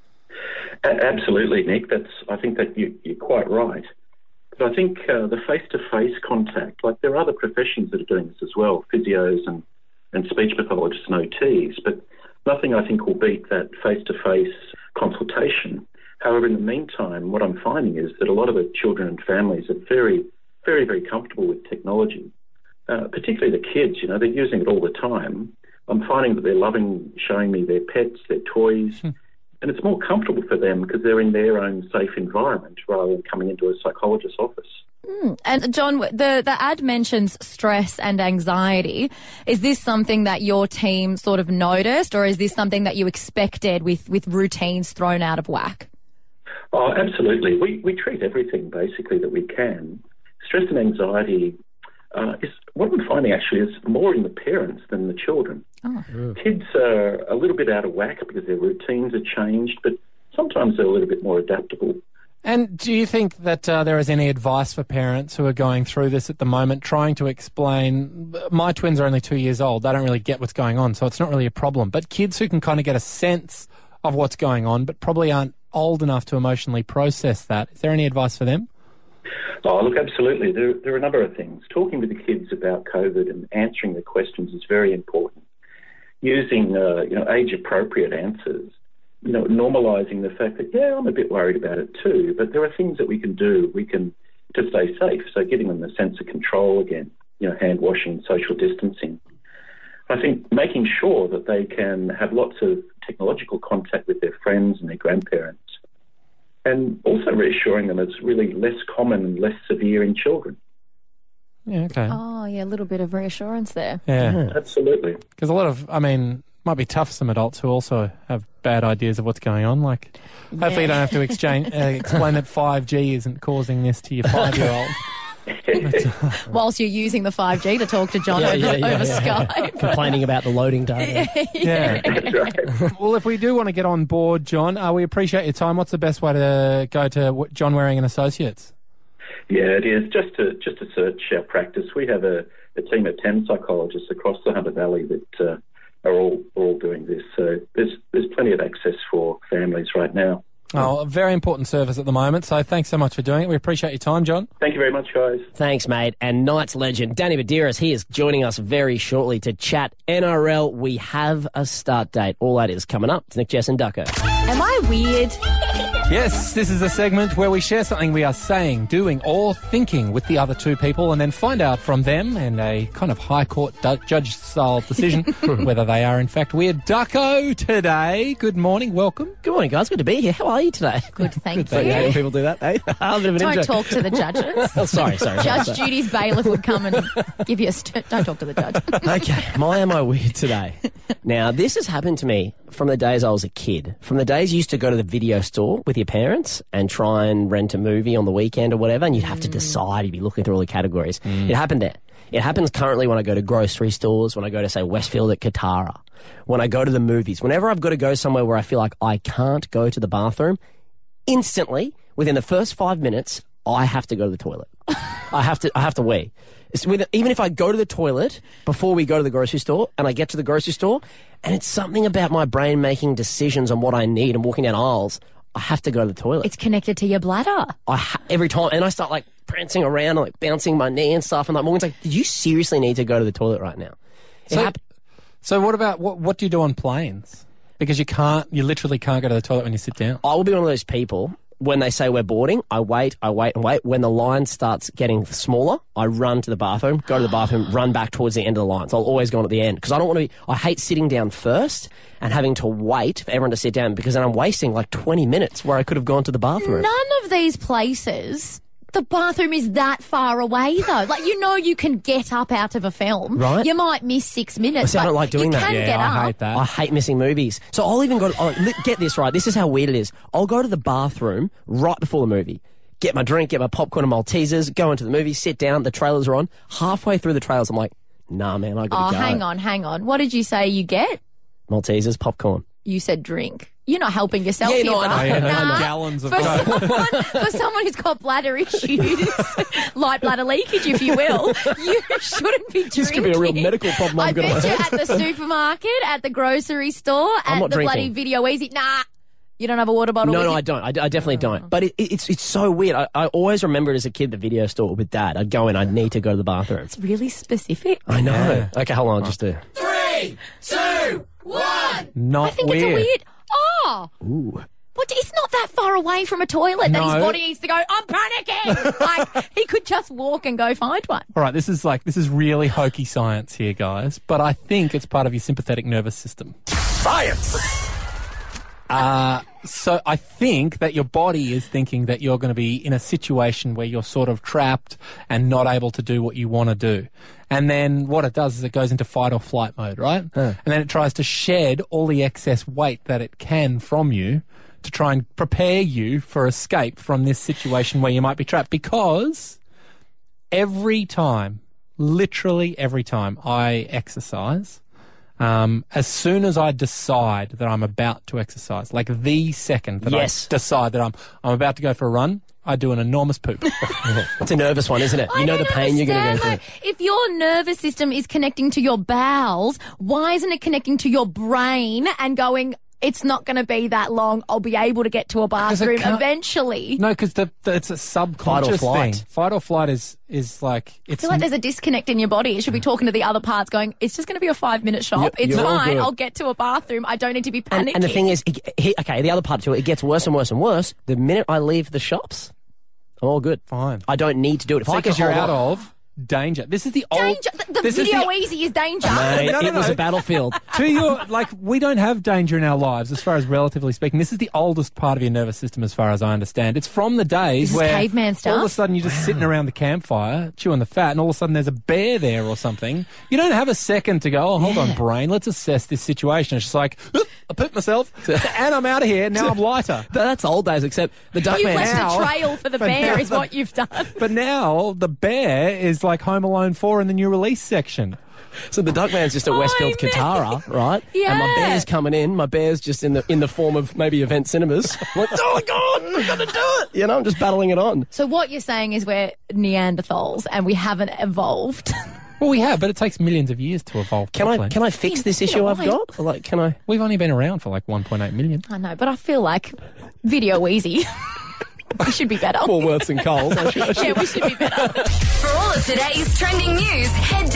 Absolutely, Nick. I think that you're quite right. But I think the face-to-face contact, like there are other professions that are doing this as well, physios and speech pathologists and OTs, but nothing I think will beat that face-to-face consultation. However, in the meantime, what I'm finding is that a lot of the children and families are very, very, very comfortable with technology, particularly the kids. They're using it all the time. I'm finding that they're loving showing me their pets, their toys, and it's more comfortable for them because they're in their own safe environment rather than coming into a psychologist's office. And John, the ad mentions stress and anxiety. Is this something that your team sort of noticed, or is this something that you expected with routines thrown out of whack? Oh, absolutely. We treat everything basically that we can. Stress and anxiety is what I'm finding actually is more in the parents than the children. Kids are a little bit out of whack because their routines are changed, but sometimes they're a little bit more adaptable. And do you think that there is any advice for parents who are going through this at the moment, trying to explain, my twins are only 2 years old, they don't really get what's going on, so it's not really a problem, but kids who can kind of get a sense of what's going on but probably aren't old enough to emotionally process that, is there any advice for them? Oh, look, absolutely. There are a number of things. Talking with the kids about COVID and answering the questions is very important. Using, age-appropriate answers. Normalising the fact that, I'm a bit worried about it too, but there are things that we can do. We can to stay safe. So giving them a sense of control again, hand washing, social distancing. I think making sure that they can have lots of technological contact with their friends and their grandparents. And also reassuring them it's really less common and less severe in children. Yeah, okay. Oh, yeah, a little bit of reassurance there. Yeah. Absolutely. Because a lot of, might be tough for some adults who also have bad ideas of what's going on. Like, hopefully you don't have to explain that 5G isn't causing this to your 5-year-old. Whilst you're using the 5G to talk to John over Skype. Complaining about the loading data. Yeah. That's right. Well, if we do want to get on board, John, we appreciate your time. What's the best way to go to John Waring and Associates? Yeah, it is. Just to search our practice. We have a team of 10 psychologists across the Hunter Valley that are all doing this. So there's plenty of access for families right now. Oh, a very important service at the moment, so thanks so much for doing it. We appreciate your time, John. Thank you very much, guys. Thanks, mate. And Knights legend Danny Medeiros, he is joining us very shortly to chat NRL. We have a start date. All that is coming up. It's Nick, Jess and Ducko. Am I weird? Yes, this is a segment where we share something we are saying, doing, or thinking with the other two people and then find out from them in a kind of high court judge-style decision whether they are in fact weird. Ducko today, good morning, welcome. Good morning, guys. Good to be here. How are you today? Good, thank you. How people do that, eh? Don't talk to the judges. Oh, sorry. Judge Judy's bailiff would come and give you a don't talk to the judge. Okay, am I weird today? Now, this has happened to me from the days I was a kid. From the days you used to go to the video store with your parents and try and rent a movie on the weekend or whatever, and you'd have to decide, you'd be looking through all the categories. It happened there. It happens currently when I go to grocery stores, when I go to, say, Westfield at Katara, when I go to the movies. Whenever I've got to go somewhere where I feel like I can't go to the bathroom, instantly, within the first 5 minutes, I have to go to the toilet. I have to wee. Even if I go to the toilet before we go to the grocery store and I get to the grocery store and it's something about my brain making decisions on what I need and walking down aisles, I have to go to the toilet. It's connected to your bladder. Every time, and I start like prancing around, and, like bouncing my knee and stuff. And like Morgan's like, "Did you seriously need to go to the toilet right now?" So what about what do you do on planes? Because you literally can't go to the toilet when you sit down. I will be one of those people. When they say we're boarding, I wait. When the line starts getting smaller, I run to the bathroom, go to the bathroom, run back towards the end of the line. So I'll always go on at the end because I don't want to I hate sitting down first and having to wait for everyone to sit down because then I'm wasting like 20 minutes where I could have gone to the bathroom. None of these places, the bathroom is that far away though. Like, you can get up out of a film. Right. You might miss 6 minutes. I don't like doing that. You can get up. I hate that. I hate missing movies. So I'll even go get this right. This is how weird it is. I'll go to the bathroom right before the movie. Get my drink, get my popcorn and Maltesers, go into the movie, sit down, the trailers are on. Halfway through the trailers, I'm like, nah, man, I gotta go. Hang on. What did you say you get? Maltesers, popcorn. You said drink. You're not helping yourself Yeah, here, no, I know. bro. Nah. Gallons of For someone who's got bladder issues, light bladder leakage, if you will, you shouldn't be drinking. This could be a real medical problem. I bet you at the supermarket, at the grocery store, I'm at not the drinking. bloody Video Easy. Nah, you don't have a water bottle. No, with I you? don't. I definitely don't. But it's so weird. I always remember it as a kid, the video store with Dad. I'd go in, I'd need to go to the bathroom. It's really specific. I know. Yeah. Okay, hold on, just do. 3, 2, 1. Not I think weird. it's a weird. Oh. Ooh. What? It's not that far away from a toilet that his No. body needs to go, I'm panicking. Like, he could just walk and go find one. All right, this is really hokey science here, guys, but I think it's part of your sympathetic nervous system. Science! So I think that your body is thinking that you're going to be in a situation where you're sort of trapped and not able to do what you want to do. And then what it does is it goes into fight or flight mode, right? And then it tries to shed all the excess weight that it can from you to try and prepare you for escape from this situation where you might be trapped. Because literally every time I exercise, as soon as I decide that I'm about to exercise, like the second that I decide that I'm about to go for a run, I do an enormous poop. It's a nervous one, isn't it? You know the pain you're going to go through. If your nervous system is connecting to your bowels, why isn't it connecting to your brain and going, it's not going to be that long, I'll be able to get to a bathroom eventually? No, because it's a subconscious thing. Fight or flight is like... I feel like there's a disconnect in your body. It should be talking to the other parts going, it's just going to be a 5-minute shop. Yep, it's you're all fine. good. I'll get to a bathroom. I don't need to be panicking. And the thing is, the other part to it gets worse and worse and worse. The minute I leave the shops, I'm all good. Fine. I don't need to do it. If I can because you're hold out on- of danger. This is the old... Danger. The this is Video Easy is danger. Mate, No, it was a battlefield. To your, we don't have danger in our lives, as far as relatively speaking. This is the oldest part of your nervous system, as far as I understand. It's from the days This is where caveman stuff. all of a sudden you're just sitting around the campfire, chewing the fat, and all of a sudden there's a bear there or something. You don't have a second to go, oh, hold on, brain, let's assess this situation. It's just like, oop, I pooped myself, and I'm out of here, now I'm lighter. That's old days, except the duck You've man. left a trail for the bear is what you've done. But now the bear is like Home Alone 4 in the new release section. So the Duckman's just at Westfield Katara, right? Yeah. And my bear's coming in. My bear's just in the form of maybe Event Cinemas. I'm like, oh my God, I've got to do it. You know, I'm just battling it on. So what you're saying is we're Neanderthals and we haven't evolved. Well, we have, but it takes millions of years to evolve. Can I fix this issue I've got? Or like, can I? We've only been around for like 1.8 million. I know, but I feel like Video Easy. We should be better. Woolworths and Coles. Yeah, we should be better. For all of today's trending news, head to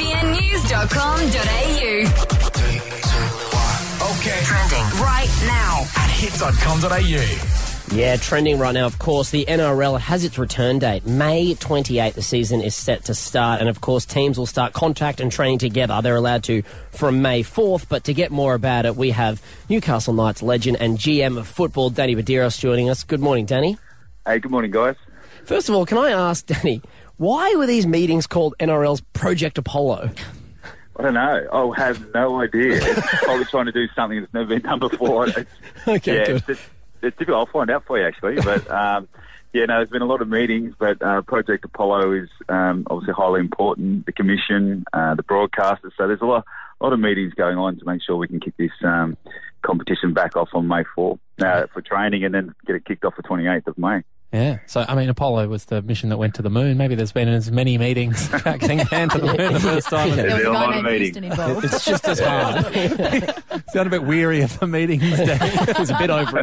nbnnews.com.au. Okay. Trending right now. At hits.com.au. Yeah, trending right now, of course, the NRL has its return date. May 28th, the season is set to start. And, of course, teams will start contact and training together. They're allowed to from May 4th. But to get more about it, we have Newcastle Knights legend and GM of football, Danny Medeiros, joining us. Good morning, Danny. Hey, good morning, guys. First of all, can I ask, Danny, why were these meetings called NRL's Project Apollo? I don't know. I have no idea. It's probably trying to do something that's never been done before. Okay, good. It's difficult. I'll find out for you, actually. But, there's been a lot of meetings, but Project Apollo is obviously highly important. The commission, the broadcasters. So there's a lot of meetings going on to make sure we can kick this competition back off on May 4th for training and then get it kicked off the 28th of May. Yeah. So, I mean, Apollo was the mission that went to the moon. Maybe there's been as many meetings about getting manned to the moon the first time. There was a a guy lot of named meetings. Houston involved. It's just as hard. Sound a bit weary of the meetings. It was a bit over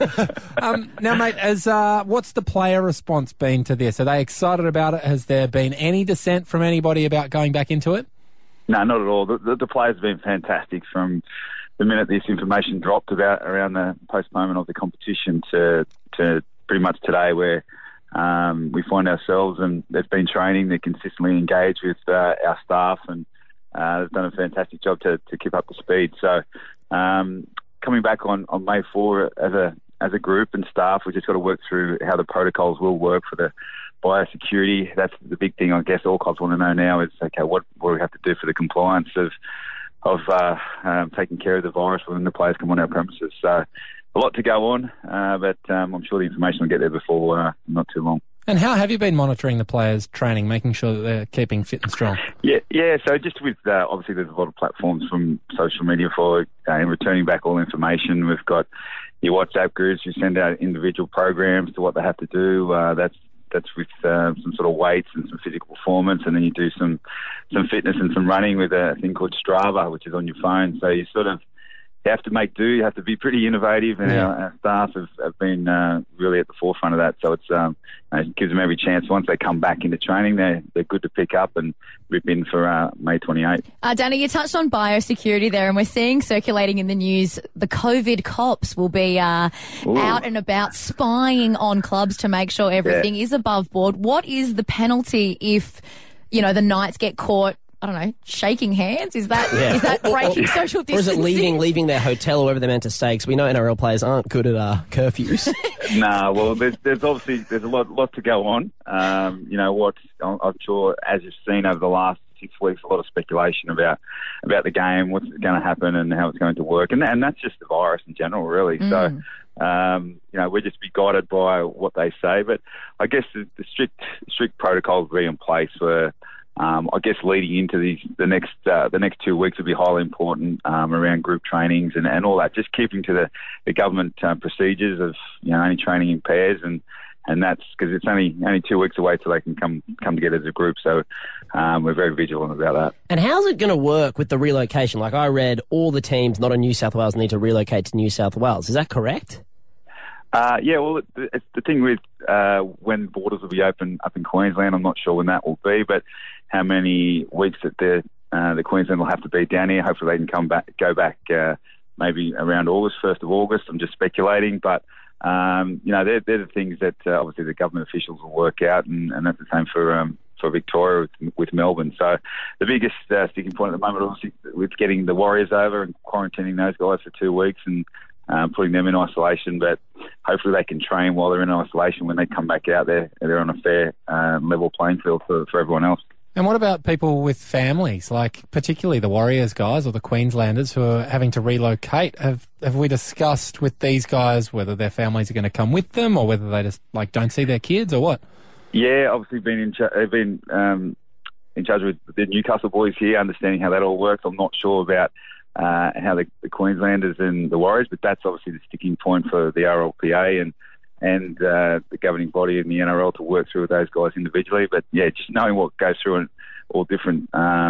it. Now, mate, what's the player response been to this? Are they excited about it? Has there been any dissent from anybody about going back into it? No, not at all. The players have been fantastic from the minute this information dropped around the postponement of the competition to pretty much today, where we find ourselves, and they've been training. They're consistently engaged with our staff, and they've done a fantastic job to keep up the speed. So coming back on May 4 as a group and staff, we just got to work through how the protocols will work for the biosecurity. That's the big thing, I guess, all clubs want to know now is, okay, what do we have to do for the compliance of taking care of the virus when the players come on our premises. So a lot to go on, but I'm sure the information will get there before not too long. And how have you been monitoring the players' training, making sure that they're keeping fit and strong? Yeah. So just with obviously there's a lot of platforms from social media for returning back all information. We've got your WhatsApp groups. You send out individual programs to what they have to do. That's with some sort of weights and some physical performance, and then you do some fitness and some running with a thing called Strava, which is on your phone. So you sort of have to make do. You have to be pretty innovative, and our staff have been really at the forefront of that. So it gives them every chance. Once they come back into training, they're good to pick up and rip in for May 28th. Danny, you touched on biosecurity there, and we're seeing circulating in the news the COVID cops will be out and about spying on clubs to make sure everything is above board. What is the penalty if, the Knights get caught, I don't know, shaking hands? Is that breaking social distancing? Or is it leaving their hotel or wherever they're meant to stay? Because we know NRL players aren't good at curfews. No, well, there's obviously a lot to go on. I'm sure, as you've seen over the last 6 weeks, a lot of speculation about the game, what's going to happen and how it's going to work. And that's just the virus in general, really. So, we'll just be guided by what they say. But I guess the strict protocols will be in place for, I guess, leading into the next 2 weeks will be highly important around group trainings and all that. Just keeping to the government procedures of only training in pairs, and that's because it's only 2 weeks away till they can come together as a group. So we're very vigilant about that. And how's it going to work with the relocation? Like I read, all the teams not in New South Wales need to relocate to New South Wales. Is that correct? Well, it's the thing with when borders will be open up in Queensland, I'm not sure when that will be, but how many weeks that the Queensland will have to be down here. Hopefully they can go back maybe around August, 1st of August. I'm just speculating, but they're the things that obviously the government officials will work out, and that's the same for Victoria with Melbourne. So the biggest sticking point at the moment, obviously, with getting the Warriors over and quarantining those guys for 2 weeks and putting them in isolation, but hopefully they can train while they're in isolation. When they come back out there, they're on a fair level playing field for everyone else. And what about people with families, like particularly the Warriors guys or the Queenslanders who are having to relocate? Have we discussed with these guys whether their families are going to come with them or whether they just don't see their kids or what? Yeah, obviously been in charge with the Newcastle boys here, understanding how that all works. I'm not sure about how the Queenslanders and the Warriors, but that's obviously the sticking point for the RLPA and the governing body in the NRL to work through with those guys individually. But yeah, just knowing what goes through and all different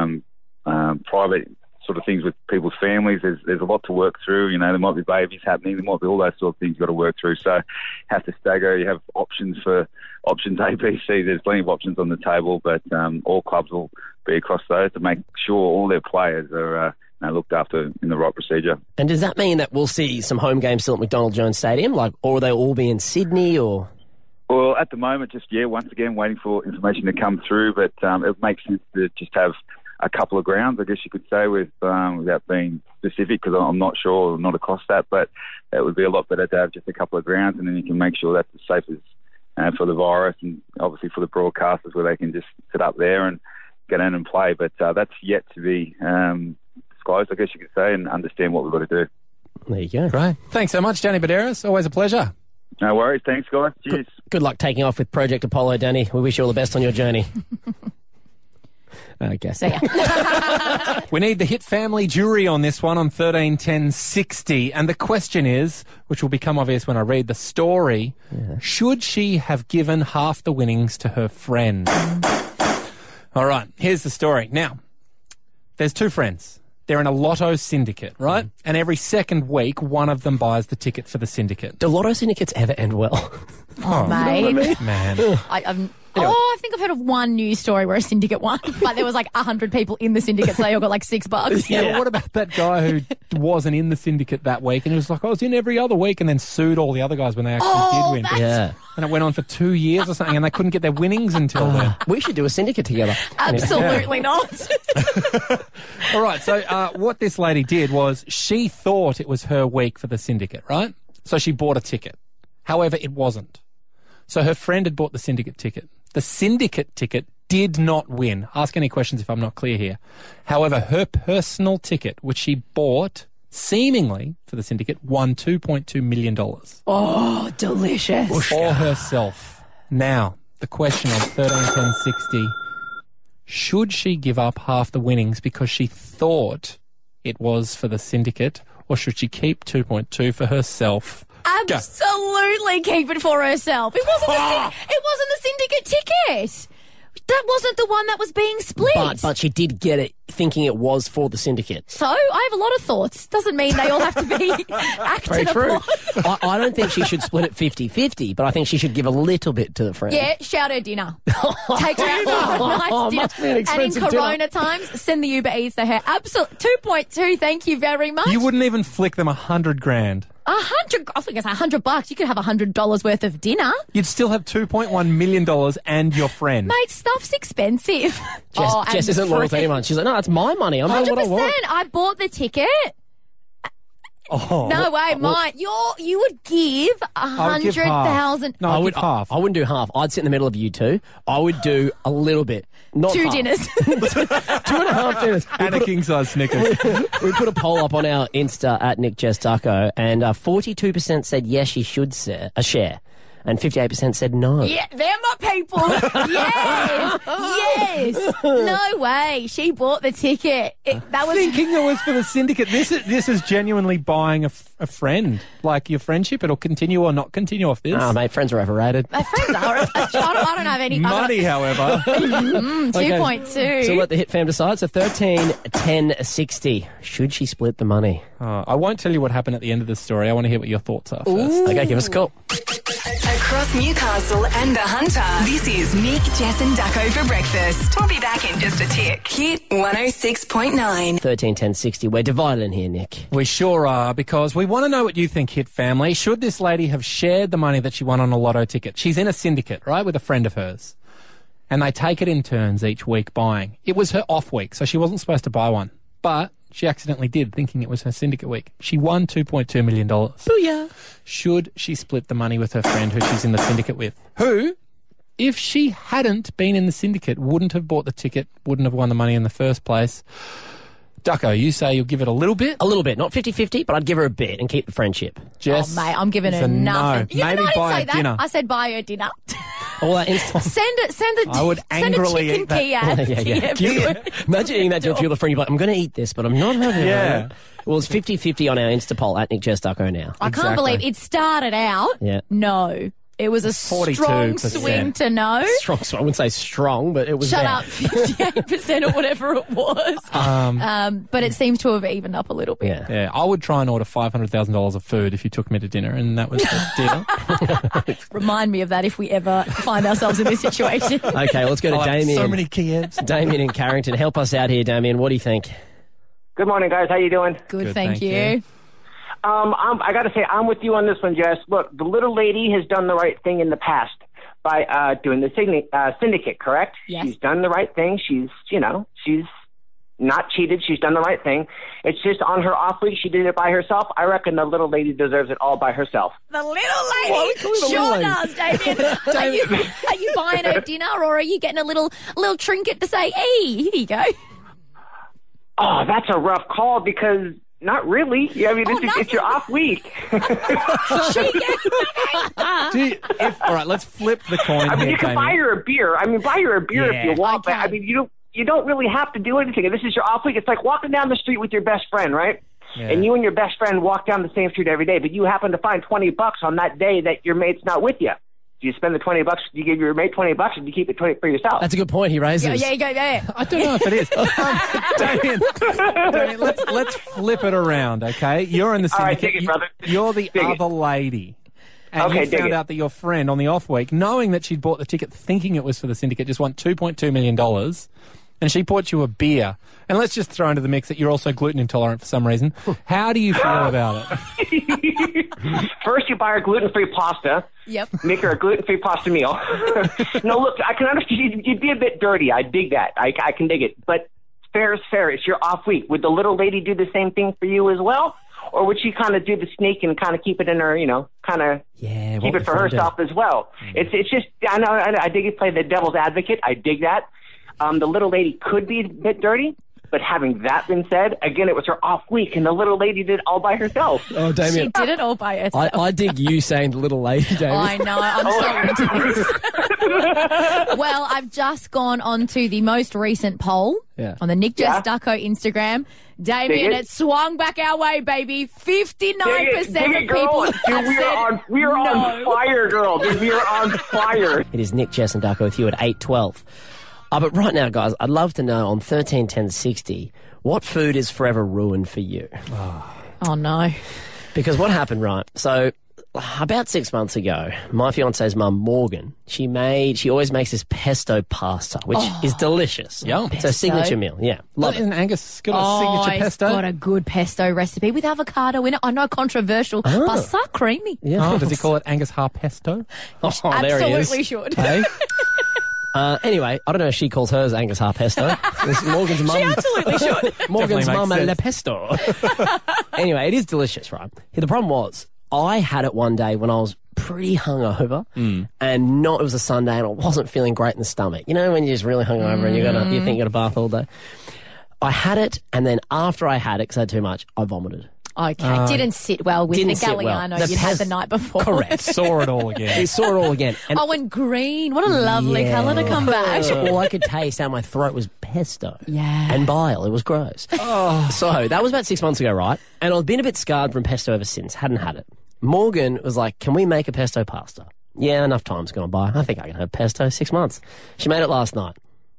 private sort of things with people's families, there's a lot to work through. There might be babies happening, there might be all those sort of things you've got to work through. So have to stagger. You have options for options A, B, C. There's plenty of options on the table, but all clubs will be across those to make sure all their players are looked after in the right procedure. And does that mean that we'll see some home games still at McDonald Jones Stadium, or will they all be in Sydney, or? Well, at the moment, once again, waiting for information to come through, but it makes sense to just have a couple of grounds, I guess you could say, without being specific, because I'm not sure, I'm not across that, but it would be a lot better to have just a couple of grounds, and then you can make sure that's as safe as for the virus, and obviously for the broadcasters where they can just sit up there and get in and play. But that's yet to be disclosed, I guess you could say, and understand what we've got to do. There you go. Great. Thanks so much, Danny Buderus. Always a pleasure. No worries. Thanks, guys. Cheers. Good luck taking off with Project Apollo, Danny. We wish you all the best on your journey. Okay. So, yeah. We need the Hit family jury on this one on 13 10 60. And the question is, which will become obvious when I read the story, should she have given half the winnings to her friend? All right, here's the story. Now, there's two friends. They're in a lotto syndicate, right? And every second week, one of them buys the ticket for the syndicate. Do lotto syndicates ever end well? Oh, mate. You know what I mean? Man. I think I've heard of one news story where a syndicate won. Like there was like 100 people in the syndicate, so they all got like $6. Yeah, but what about that guy who wasn't in the syndicate that week and he was like, I was in every other week, and then sued all the other guys when they actually did win? Yeah. And it went on for 2 years or something, and they couldn't get their winnings until then. We should do a syndicate together. Absolutely not. All right, so what this lady did was she thought it was her week for the syndicate, right? So she bought a ticket. However, it wasn't. So her friend had bought the syndicate ticket. The syndicate ticket did not win. Ask any questions if I'm not clear here. However, her personal ticket, which she bought seemingly for the syndicate, won $2.2 million. Oh, delicious. For herself. Now, the question on 131060, should she give up half the winnings because she thought it was for the syndicate, or should she keep 2.2 for herself? Absolutely keep it for herself. It wasn't the syndicate ticket. That wasn't the one that was being split. But she did get it thinking it was for the syndicate. So, I have a lot of thoughts. Doesn't mean they all have to be acted Very true. upon. I don't think she should split it 50-50, but I think she should give a little bit to the friend. Yeah, shout her dinner. Take her out for a nice dinner. Must be an And in expensive Corona dinner. times, send the Uber Eats to her. Absolutely. 2.2, thank you very much. You wouldn't even flick them $100,000. I think it's $100. You could have $100 worth of dinner. You'd still have $2.1 million and your friend. Mate, stuff's expensive. Jess isn't loyal to anyone. She's like, no, it's my money. I'm doing what I 100%. want. I bought the ticket. Oh, No way, mate. You would give I would give half. $100,000. No, I I'd would give half. I wouldn't do half. I'd sit in the middle of you two. I would do a little bit. Not Two half. dinners. 2.5 dinners. And a king-size Snickers. We put a poll up on our Insta at Nick Jess Taco, and 42% said yes, she should share, and 58% said no. Yeah, they're my people. Yes. Yes. No way. She bought the ticket. That was Thinking it was for the syndicate. This is genuinely buying a friend. Like your friendship, it'll continue or not continue off this. Ah, mate, friends are overrated. my friends are. I don't have any Money, however. 2.2. So let the Hit fam decide. So 13 10 60. Should she split the money? I won't tell you what happened at the end of the story. I want to hear what your thoughts are first. Okay, give us a call. Across Newcastle and the Hunter, this is Nick, Jess and Ducko for breakfast. We'll be back in just a tick. Hit 106.9. 13 10 60. We're divided in here, Nick. We sure are, because we want to know what you think, Hit family. Should this lady have shared the money that she won on a lotto ticket? She's in a syndicate, right, with a friend of hers. And they take it in turns each week buying. It was her off week, so she wasn't supposed to buy one. But she accidentally did, thinking it was her syndicate week. She won $2.2 million. Booyah. Should she split the money with her friend who she's in the syndicate with? Who, if she hadn't been in the syndicate, wouldn't have bought the ticket, wouldn't have won the money in the first place. Ducko, you say you'll give it a little bit? A little bit. Not 50-50, but I'd give her a bit and keep the friendship. Jess? Oh, mate, I'm giving her it's a nothing. No. You Maybe know, I didn't buy say a that. dinner. I said buy her dinner. All that instant. Send a I would angrily chicken eat that. Kiev. Yeah. Imagine eating that to a few of the friend. You're like, I'm going to eat this, but I'm not having Yeah. it. Well, it's 50-50 on our Insta poll at Nick Jess Ducko now. I can't believe it started out. Yeah. No. It was a strong 42%. swing to no. Strong, so I wouldn't say strong, but it was Shut there. up, 58% or whatever it was. But it seems to have evened up a little bit. Yeah. Yeah, I would try and order $500,000 of food if you took me to dinner, and that was the deal. Remind me of that if we ever find ourselves in this situation. Okay, let's go to I have Damien. so many Kievs. Damien in Carrington. Help us out here, Damien. What do you think? Good morning, guys. How you doing? Good, thank you. I got to say, I'm with you on this one, Jess. Look, the little lady has done the right thing in the past by doing the syndicate, correct? Yes. She's done the right thing. She's not cheated. She's done the right thing. It's just on her off week, she did it by herself. I reckon the little lady deserves it all by herself. The little lady sure does, Damien. Are you buying her dinner, or are you getting a little trinket to say, hey, here you go? Oh, that's a rough call because... Not really. Yeah, I mean, it's your off week. All right, let's flip the coin I mean, here, you can buy her a beer. Buy her a beer if you want. But I mean, you don't. you don't really have to do anything. If this is your off week, it's like walking down the street with your best friend, right? Yeah. And you and your best friend walk down the same street every day, but you happen to find $20 on that day that your mate's not with you. Do you spend the $20? Do you give your mate $20, or do you keep it 20 for yourself? That's a good point he raises. Yeah. I don't know if it is. Damien, let's flip it around, okay? You're in the All right, syndicate. dig it, brother. You're the Dig it. other lady. And Okay, you dig found it. out that your friend on the off week, knowing that she'd bought the ticket thinking it was for the syndicate, just won $2.2 million. And she bought you a beer. And let's just throw into the mix that you're also gluten intolerant for some reason. How do you feel about it? First, you buy her gluten-free pasta. Yep. Make her a gluten-free pasta meal. No, look, I can understand. You'd be a bit dirty. I dig that. I can dig it. But fair is fair. It's your off week. Would the little lady do the same thing for you as well? Or would she kind of do the sneak and kind of keep it in her, kind of keep it for herself as well? It's just, I know, I dig it, play the devil's advocate. I dig that. The little lady could be a bit dirty, but having that been said, again, it was her off week, and the little lady did it all by herself. Oh, Damien. She did it all by herself. I dig you saying the little lady, Damien. I know. I'm so into this. Well, I've just gone on to the most recent poll on the Nick Jess Ducko Instagram. Damien, it swung back our way, baby. 59% of people have said we are on fire, girl. Dude, we are on fire. It is Nick, Jess and Ducko with you at 8:12. But right now, guys, I'd love to know on 131060 what food is forever ruined for you. Oh, no. Because what happened, right? So about 6 months ago, my fiance's mum, Morgan, she always makes this pesto pasta, which is delicious. Yum. It's her signature meal. Yeah. Love it. Isn't Angus got a signature pesto? It's got a good pesto recipe with avocado in it. I know, controversial, but so creamy. Yeah. Oh, does he call it Angus Har pesto? Oh, there he is. Absolutely should. Hey? Anyway, I don't know if she calls hers Angus Har pesto. It's Morgan's mum. She absolutely should. Morgan's Definitely mum makes made a sense. pesto. Anyway, it is delicious, right? The problem was, I had it one day when I was pretty hungover, and it was a Sunday, and I wasn't feeling great in the stomach. You know when you're just really hungover and you think you got a bath all day. I had it, and then after I had it, because I had too much, I vomited. Okay, didn't sit well with the didn't sit well. Galliano The you'd had the night before. Correct. Saw it all again. He saw it all again. And And green. What a lovely colour to come back. all I could taste out my throat was pesto. Yeah. And bile. It was gross. So that was about 6 months ago, right? And I've been a bit scarred from pesto ever since. Hadn't had it. Morgan was like, can we make a pesto pasta? Yeah, enough time's gone by. I think I can have pesto 6 months. She made it last night.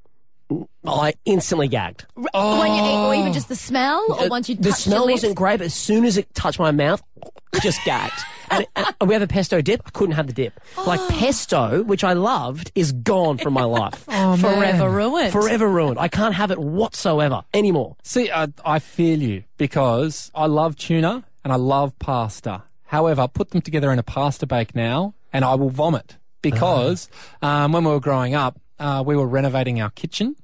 I instantly gagged. When you eat, or even just the smell, or once you touch The smell your lips? wasn't great, but as soon as it touched my mouth, just gagged. And we have a pesto dip. I couldn't have the dip. Like pesto, which I loved, is gone from my life. Forever ruined. Forever ruined. I can't have it whatsoever anymore. See, I feel you because I love tuna and I love pasta. However, put them together in a pasta bake now and I will vomit because when we were growing up, we were renovating our kitchen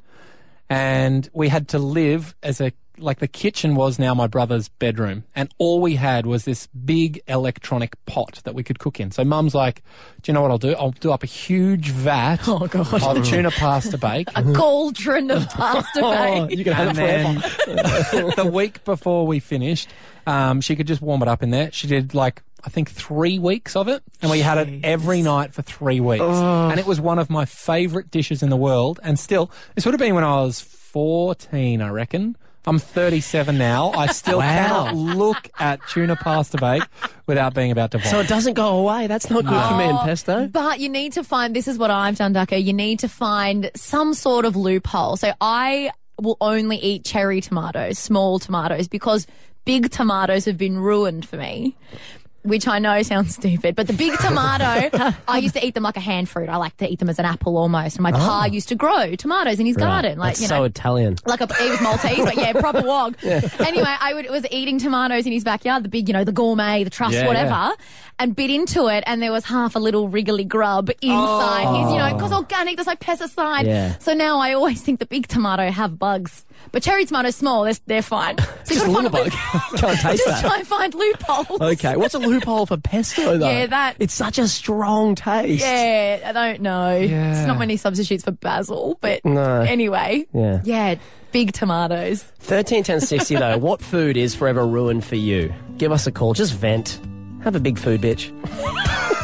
and we had to live the kitchen was now my brother's bedroom and all we had was this big electronic pot that we could cook in. So Mum's like, do you know what I'll do? I'll do up a huge vat of tuna pasta bake. A cauldron of pasta bake. You can have And it forever. then the week before we finished, she could just warm it up in there. She did I think 3 weeks of it, and we had it every night for 3 weeks. And it was one of my favourite dishes in the world. And still, this would have been when I was 14, I reckon. I'm 37 now. I still cannot look at tuna pasta bake without being about to vomit. So it doesn't go away. That's not good for me in pesto. But you need to find, this is what I've done, Ducko, you need to find some sort of loophole. So I will only eat cherry tomatoes, small tomatoes, because big tomatoes have been ruined for me. Which I know sounds stupid, but the big tomato, I used to eat them like a hand fruit. I like to eat them as an apple almost. And my pa used to grow tomatoes in his garden. That's so Italian. Like he was Maltese, but yeah, proper wog. Anyway, I was eating tomatoes in his backyard, the big, the gourmet, the truss, whatever, and bit into it, and there was half a little wriggly grub inside his, because organic, there's no pesticide. Yeah. So now I always think the big tomato have bugs. But cherry tomatoes small, they're fine. So Just a little bug. Can't taste just that. try and find loopholes. Okay, what's a loophole for pesto, though? Yeah, it's such a strong taste. Yeah, I don't know. Yeah. There's not many substitutes for basil, but No. anyway. Yeah. Big tomatoes. 131060 though, what food is forever ruined for you? Give us a call. Just vent. Have a big food, bitch.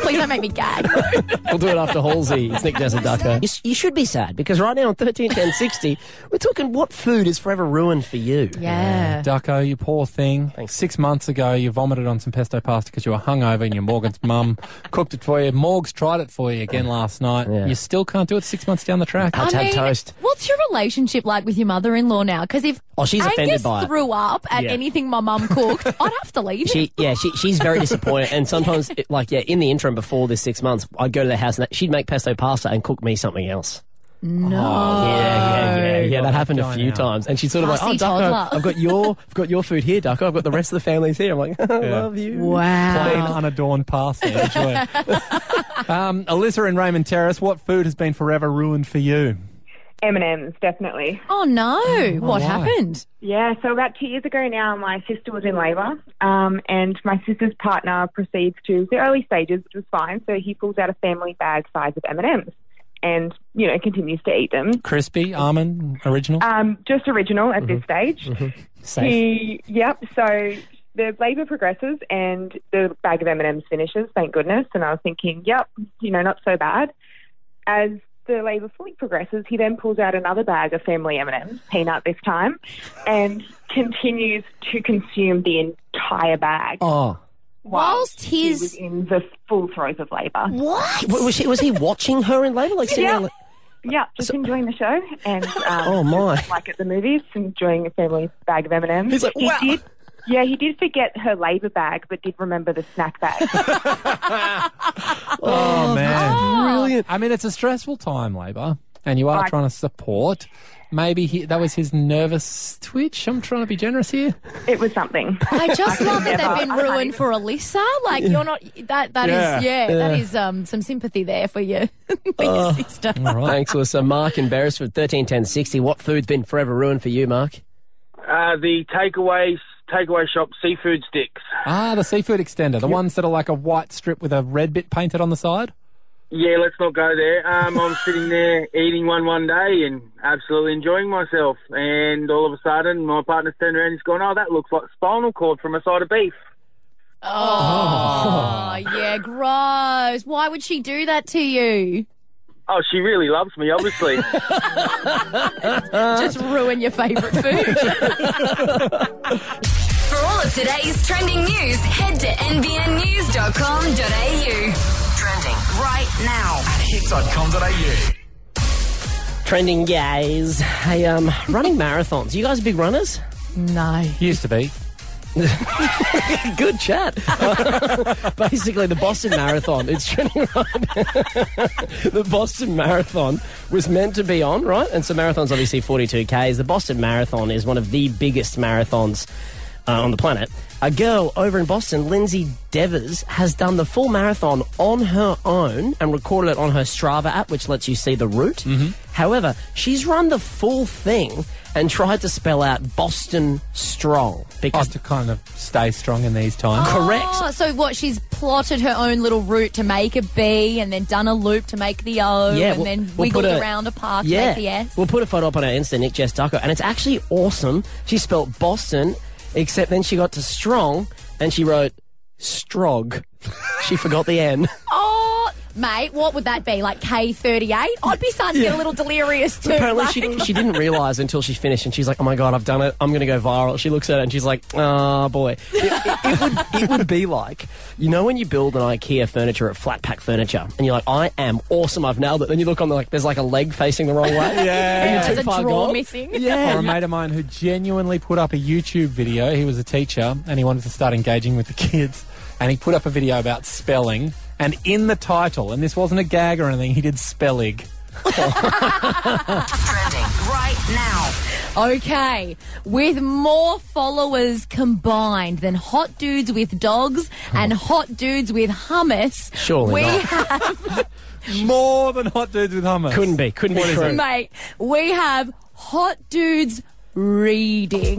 Please don't make me gag. We'll do it after Halsey. It's Nick, Jess and Ducko. You should be sad because right now on 131060, we're talking what food is forever ruined for you. Yeah. Ducko, you poor thing. 6 months ago, you vomited on some pesto pasta because you were hungover and your Morgan's mum cooked it for you. Morg's tried it for you again last night. Yeah. You still can't do it 6 months down the track. Had to have toast. What's your relationship like with your mother-in-law now? Because if she's offended Angus by it. threw up at Yeah. anything my mum cooked, I'd have to leave it. She's very disappointed. And sometimes, in the interim before this 6 months, I'd go to their house and she'd make pesto pasta and cook me something else. No. Yeah, that happened a few times. And she's sort of like, Fussy Ducko, toddler. I've got your food here, Ducko. I've got the rest of the family's here. I'm like, I love you. Wow. Plain, unadorned pasta. Enjoy it. Alyssa in Raymond Terrace, what food has been forever ruined for you? M&M's, definitely. Oh, no. What why? happened? Yeah, so about 2 years ago now, my sister was in labour, and my sister's partner proceeds to the early stages, which was fine, so he pulls out a family bag size of M&M's and, continues to eat them. Crispy, almond, original? Just original at this stage. Safe. So the labour progresses and the bag of M&M's finishes, thank goodness, and I was thinking, not so bad. As the labour fully progresses, he then pulls out another bag of family M&M's, peanut this time, and continues to consume the entire bag. Oh. Whilst he was in the full throes of labour. What? Was he watching her in labour? Like sitting there? Yeah, just enjoying the show and Oh, my. like at the movies, enjoying a family bag of M&M's. He's like, wow. He did forget her labour bag, but did remember the snack bag. Oh, man. Brilliant. I mean, it's a stressful time, labour, and you are trying to support. Maybe that was his nervous twitch. I'm trying to be generous here. It was something. I just love that they've been ruined for Alyssa. Like, you're not... That is some sympathy there for you, for your sister. All right. Thanks, Alyssa. Mark in Beresford, 131060. What food's been forever ruined for you, Mark? The takeaway shop seafood sticks. The seafood extender. The ones that are like a white strip with a red bit painted on the side? Yeah, let's not go there. I was sitting there eating one day and absolutely enjoying myself. And all of a sudden, my partner's turned around and he's gone, oh, that looks like spinal cord from a side of beef. Oh, yeah, gross. Why would she do that to you? Oh, she really loves me, obviously. Just ruin your favourite food. For all of today's trending news, head to nbnnews.com.au. Trending right now at hits.com.au. Trending guys. Hey, running marathons. You guys big runners? No. Used to be. Good chat. Basically, the Boston Marathon. It's trending right. The Boston Marathon was meant to be on, right? And so marathons obviously 42Ks. The Boston Marathon is one of the biggest marathons on the planet. A girl over in Boston, Lindsay Devers, has done the full marathon on her own and recorded it on her Strava app, which lets you see the route. Mm-hmm. However, she's run the full thing and tried to spell out Boston Strong. Because to kind of stay strong in these times. Correct. Oh, so what, she's plotted her own little route to make a B and then done a loop to make the O and then wiggled around a path to make the S? We'll put a photo up on our Insta, Nick, Jess, Ducko, and it's actually awesome. She spelled Boston, except then she got to strong and she wrote Strog. She forgot the N. Oh, mate, what would that be? Like K38? I'd be starting to get a little delirious too. Apparently she didn't realise until she finished and she's like, oh my God, I've done it. I'm going to go viral. She looks at it and she's like, oh boy. It would be like, you know when you build an IKEA furniture at Flat Pack Furniture and you're like, I am awesome, I've nailed it. Then you look on there's like a leg facing the wrong way. Yeah. And you're There's too a far drawer gone. missing. Or a mate of mine who genuinely put up a YouTube video. He was a teacher and he wanted to start engaging with the kids. And he put up a video about spelling. And in the title, and this wasn't a gag or anything, he did spellig. Trending right now. Okay, with more followers combined than hot dudes with dogs and hot dudes with hummus, Surely we not. have... More than hot dudes with hummus. Couldn't be true. Mate, we have hot dudes reading.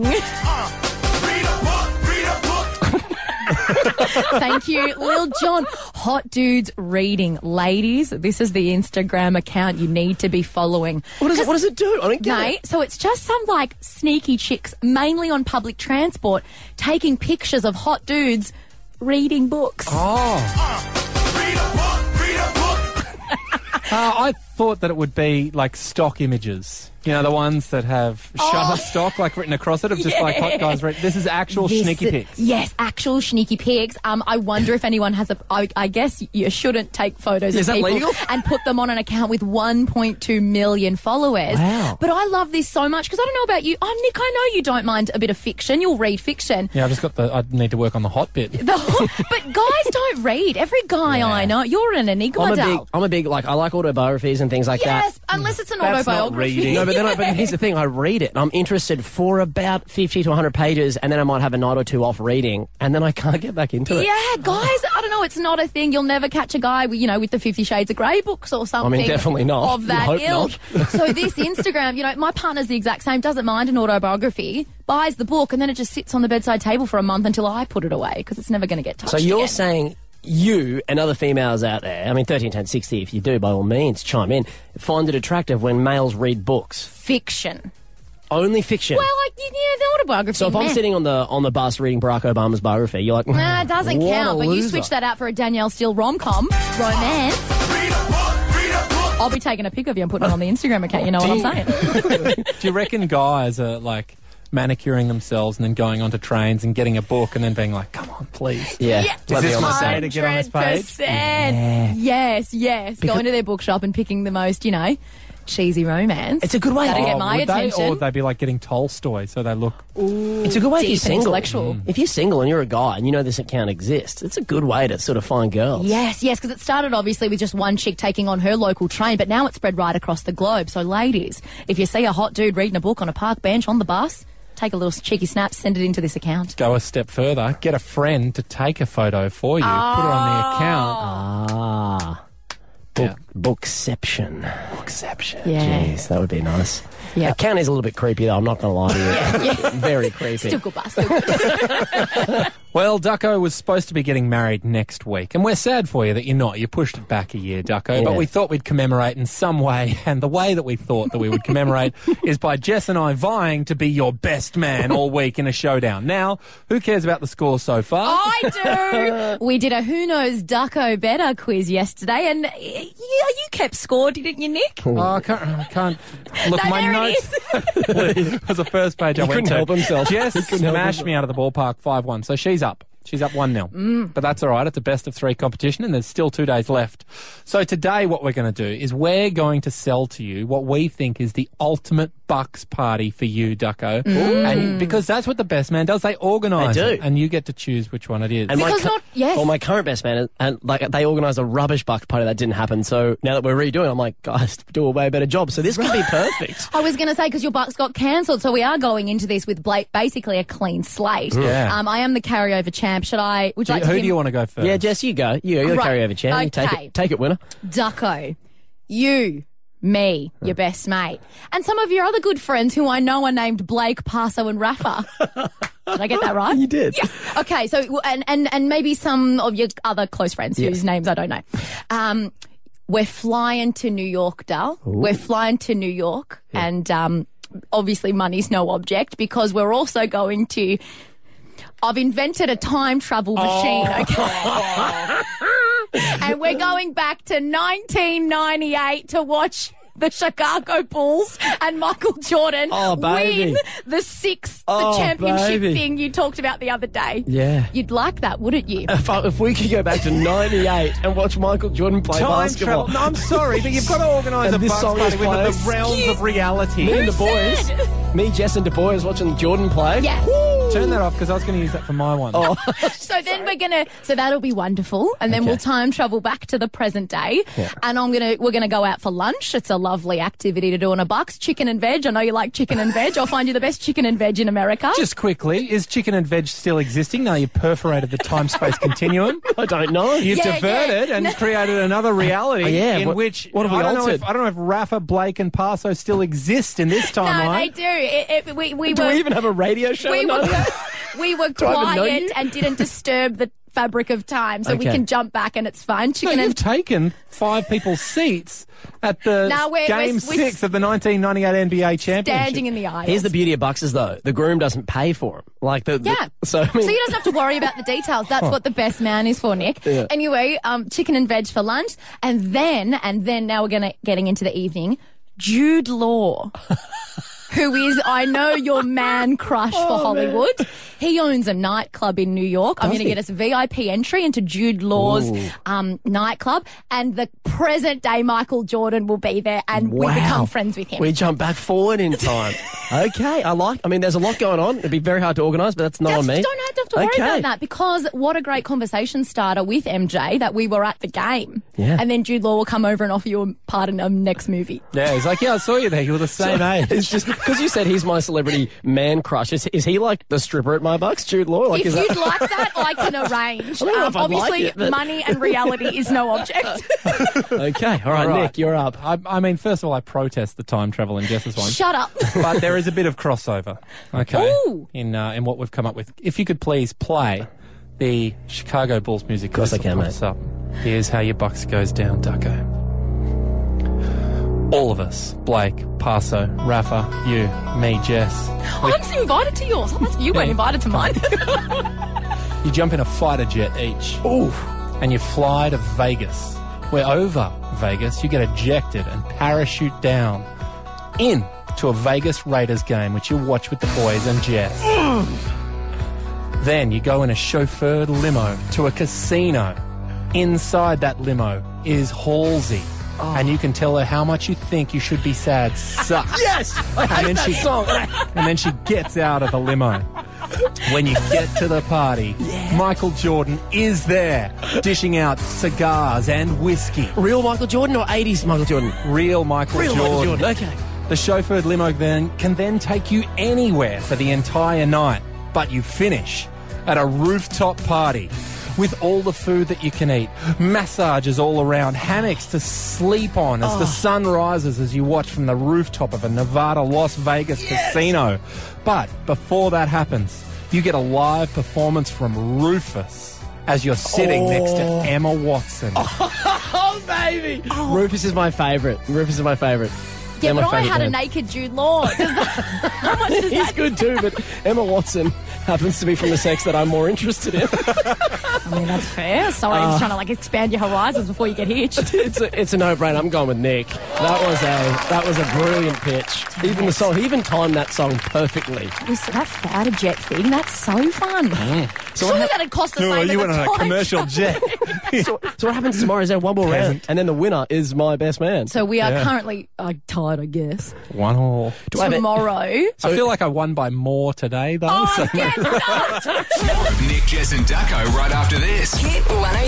Thank you, Lil Jon. Hot dudes reading. Ladies, this is the Instagram account you need to be following. What does it do? I don't get Mate, it. so it's just some like sneaky chicks, mainly on public transport, taking pictures of hot dudes reading books. Oh. I thought that it would be like stock images. You know, the ones that have Shutterstock like written across it of just like hot guys. This is actual sneaky pics. Yes, actual sneaky pics. I wonder if anyone has I guess you shouldn't take photos of people legal? and put them on an account with 1.2 million followers. Wow. But I love this so much because I don't know about you. Oh, Nick, I know you don't mind a bit of fiction. You'll read fiction. Yeah, I need to work on the hot bit. But guys don't read. Every guy I know, you're an enigma doll. I'm a big, like, I like autobiographies and things like that. Yes, unless it's an That's not autobiography. reading. No, but here's the thing. I read it and I'm interested for about 50 to 100 pages and then I might have a night or two off reading and then I can't get back into it. Yeah, guys, I don't know. It's not a thing. You'll never catch a guy, with the 50 Shades of Grey books or something. I mean, definitely not. Of that Hope ilk. not. So this Instagram, my partner's the exact same. Doesn't mind an autobiography. Buys the book and then it just sits on the bedside table for a month until I put it away because it's never going to get touched. So you're again. saying you and other females out there, I mean, 13, 10, 60, if you do, by all means, chime in, find it attractive when males read books. Fiction. Only fiction. Well, the autobiography. So if I'm sitting on the bus reading Barack Obama's biography, you're like, Nah, it doesn't what count. a But you loser. switch that out for a Danielle Steele romance. I'll be taking a pic of you and putting it on the Instagram account. You know what I'm saying? Do you reckon guys are like manicuring themselves and then going onto trains and getting a book and then being like, come on, please? Yeah. Is this my day to get on this page? 100%. Yes. Going to their bookshop and picking the most, cheesy romance. It's a good way. That'll get my would attention. Or would they be like getting Tolstoy so they look... It's a good way if Deep you're and single. intellectual. If you're single and you're a guy and you know this account exists, it's a good way to sort of find girls. Yes, because it started obviously with just one chick taking on her local train, but now it's spread right across the globe. So ladies, if you see a hot dude reading a book on a park bench on the bus, take a little cheeky snap, send it into this account. Go a step further, get a friend to take a photo for you, put it on the account. Bookception. Yeah. Jeez, that would be nice. Yeah. Account is a little bit creepy, though. I'm not going to lie to you. Very creepy. Still good bus. Still good. Well, Ducko was supposed to be getting married next week, and we're sad for you that you're not. You pushed it back a year, Ducko, but Yeah. we thought we'd commemorate in some way, and the way that we thought that we would commemorate is by Jess and I vying to be your best man all week in a showdown. Now, who cares about the score so far? I do. We did a Who Knows Ducko Better quiz yesterday, and you kept score, didn't you, Nick? Oh, I can't. Look, No, my there notes. It was the first page I He went couldn't to. help himself. Jess He couldn't help smashed himself. me out of the ballpark 5-1, so she's up. She's up 1-0. But that's all right. It's a best of 3 competition and there's still 2 days left. So today what we're going to do is we're going to sell to you what we think is the ultimate Bucks party for you, Ducko. And because that's what the best man does. They organise They do. it. And you get to choose which one it is. And Because yes. Well, my current best man, and like they organised a rubbish Bucks party that didn't happen. So now that we're redoing, I'm like, guys, do a way better job. So this could be perfect. I was going to say, because your Bucks got cancelled, so we are going into this with basically a clean slate. Yeah. I am the carryover champ. Would you like to Who hear do you want to go first? Yeah, Jess, you go. You're the Right. carryover champ. You Okay. take it, winner. Ducko, you, me, your best mate, and some of your other good friends who I know are named Blake, Paso, and Rafa. Did I get that right? You did. Yeah. Okay, so, and maybe some of your other close friends whose names I don't know. We're flying to New York, Dal. We're flying to New York, and obviously money's no object because we're also going to... I've invented a time travel machine, okay? And we're going back to 1998 to watch the Chicago Bulls and Michael Jordan baby. win the sixth Oh, championship baby. thing you talked about the other day. Yeah. You'd like that, wouldn't you? If we could go back to 98 and watch Michael Jordan play Time basketball. travel. No, I'm sorry, but you've got to organise And a this Bucks song is party within the playing. realms of reality. Me and the boys. Me, Jess, and Du Bois watching Jordan play. Yeah. Turn that off because I was going to use that for my one. So then so that'll be wonderful, and then we'll time travel back to the present day, and we're gonna go out for lunch. It's a lovely activity to do on a Bucks. Chicken and veg. I know you like chicken and veg. I'll find you the best chicken and veg in America. Just quickly, is chicken and veg still existing now you've perforated the time-space continuum? I don't know. You've Yeah, diverted and created another reality Oh, in which what have we I don't altered? know if Rafa, Blake and Paso still exist in this no, timeline. they do. We Do were we even have a radio show? we were quiet I even know you? and didn't disturb the fabric of time, so we Okay. can jump back and it's fine. No, Chicken you've and taken 5 people's seats at the No, we're Game 6 of the 1998 NBA Championship. standing in the aisle. Here's the beauty of Buxers, though. The groom doesn't pay for him. Like so, I mean, So you don't have to worry about the details. That's what the best man is for, Nick. Yeah. Anyway, chicken and veg for lunch, and then now we're getting into the evening. Jude Law, who is, I know, your man crush for Hollywood. He owns a nightclub in New York. I'm Does going to he? get us VIP entry into Jude Law's nightclub, and the present day Michael Jordan will be there, and we become friends with him. We jump back forward in time. Okay, I mean, there's a lot going on. It'd be very hard to organise, but that's not on me. Don't have to worry about that, because what a great conversation starter with MJ that we were at the game. Yeah. And then Jude Law will come over and offer you a part in a next movie. Yeah, he's like, yeah, I saw you there. You were the same age. It's just because you said he's my celebrity man crush. Is he like the stripper at my Bucks, Jude Law? Like, If you'd like that, I can arrange. I don't know if I'd like Obviously, it, but- money and reality is no object. Okay, all right, Nick, you're up. I mean, first of all, I protest the time travel in Jess's one. Shut up. But there is a bit of crossover, okay, Ooh. in what we've come up with. If you could please play the Chicago Bulls music. Of course I can, mate. Up. Here's how your Bucks goes down, Ducko. All of us, Blake, Paso, Rafa, you, me, Jess. I was invited to yours. You weren't invited to mine. You jump in a fighter jet each. Ooh. And you fly to Vegas. Where over Vegas, you get ejected and parachute down into a Vegas Raiders game, which you watch with the boys and Jess. Then you go in a chauffeured limo to a casino. Inside that limo is Halsey. And you can tell her how much you think You Should Be Sad sucks. Yes! I hate that song. And then she gets out of the limo. When you get to the party, Michael Jordan is there, dishing out cigars and whiskey. Real Michael Jordan or 80s Michael Jordan? Real Michael Real Jordan. Michael Jordan, okay. The chauffeured limo can then take you anywhere for the entire night, but you finish at a rooftop party with all the food that you can eat, massages all around, hammocks to sleep on as the sun rises as you watch from the rooftop of a Nevada Las Vegas casino. But before that happens, you get a live performance from Rufus as you're sitting next to Emma Watson. Oh, baby! Rufus is my favourite. Rufus is my favourite. Yeah, They're but my I favourite had a band. naked Jude Law. How much does He's that... good too, but Emma Watson happens to be from the sex that I'm more interested in. I mean, that's fair. Sorry, I'm just trying to expand your horizons before you get hitched. It's a no-brainer. I'm going with Nick. That was a brilliant pitch. Even the song, he even timed that song perfectly. That fighter jet thing, that's so fun. So Surely that'd cost the same you as went on a time commercial jet. So what happens tomorrow is there one more round, and then the winner is my best man. So we are Yeah. currently tied, I guess. 1-1. Tomorrow. I feel like I won by more today, though. Oh, so- get stuffed. More of Nick, Jess, and Ducko right after this. Hit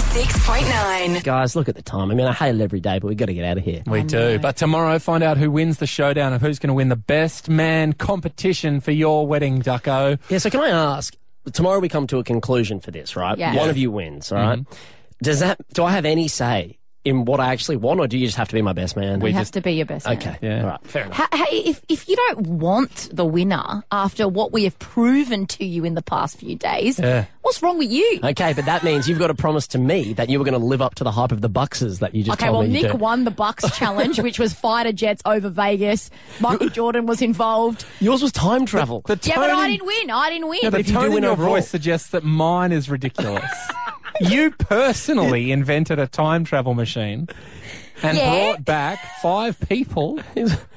106.9. Guys, look at the time. I mean, I hate it every day, but we've got to get out of here. We do. But tomorrow, find out who wins the showdown of who's going to win the best man competition for your wedding, Ducko. Yeah, so can I ask, tomorrow we come to a conclusion for this, right? Yeah. One of you wins, all right? Do I have any say in what I actually want, or do you just have to be my best man? We have to be your best man. Okay, Yeah. all right, fair enough. Hey, if you don't want the winner after what we have proven to you in the past few days, Yeah. what's wrong with you? Okay, but that means you've got to promise to me that you were going to live up to the hype of the Buckses that you just Okay, told well, me you Nick do. won the Bucks challenge, which was fighter jets over Vegas. Michael Jordan was involved. Yours was time travel. Yeah, but I didn't win. I didn't win. Yeah, the if you do tone in win your overall- voice suggests that mine is ridiculous. You personally invented a time travel machine and Yeah. brought back 5 people to Yeah, to watch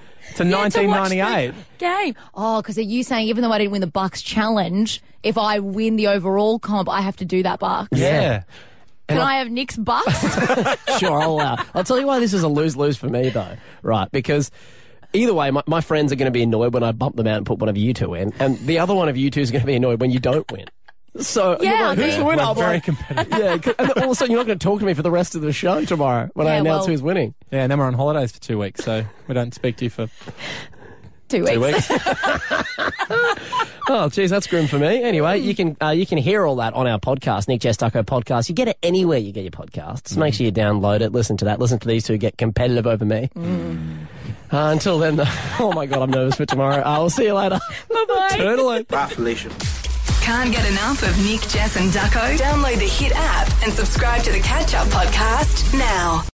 1998. the game. Oh, because are you saying even though I didn't win the Bucks challenge, if I win the overall comp, I have to do that Bucks? Yeah. Can I have Nick's Bucks? Sure, I'll tell you why this is a lose-lose for me, though. Right, because either way, my friends are going to be annoyed when I bump them out and put one of you two in, and the other one of you two is going to be annoyed when you don't win. So, Yeah, you're like, who's the winner? We're I'm very like, competitive. yeah, and then all of a sudden you're not going to talk to me for the rest of the show tomorrow when I Yeah, announce well- who's winning. Yeah, and then we're on holidays for 2 weeks, so we don't speak to you for 2 2 weeks. weeks. Oh, geez, that's grim for me. Anyway, you can hear all that on our podcast, Nick Jess Ducko podcast. You get it anywhere you get your podcasts. Make sure you download it, listen to that, listen to these two get competitive over me. Until then, oh my God, I'm nervous for tomorrow. We'll see you later. Bye-bye. Turtle it. Bye, Felicia. Can't get enough of Nick, Jess and Ducko? Download the Hit app and subscribe to the Catch Up podcast now.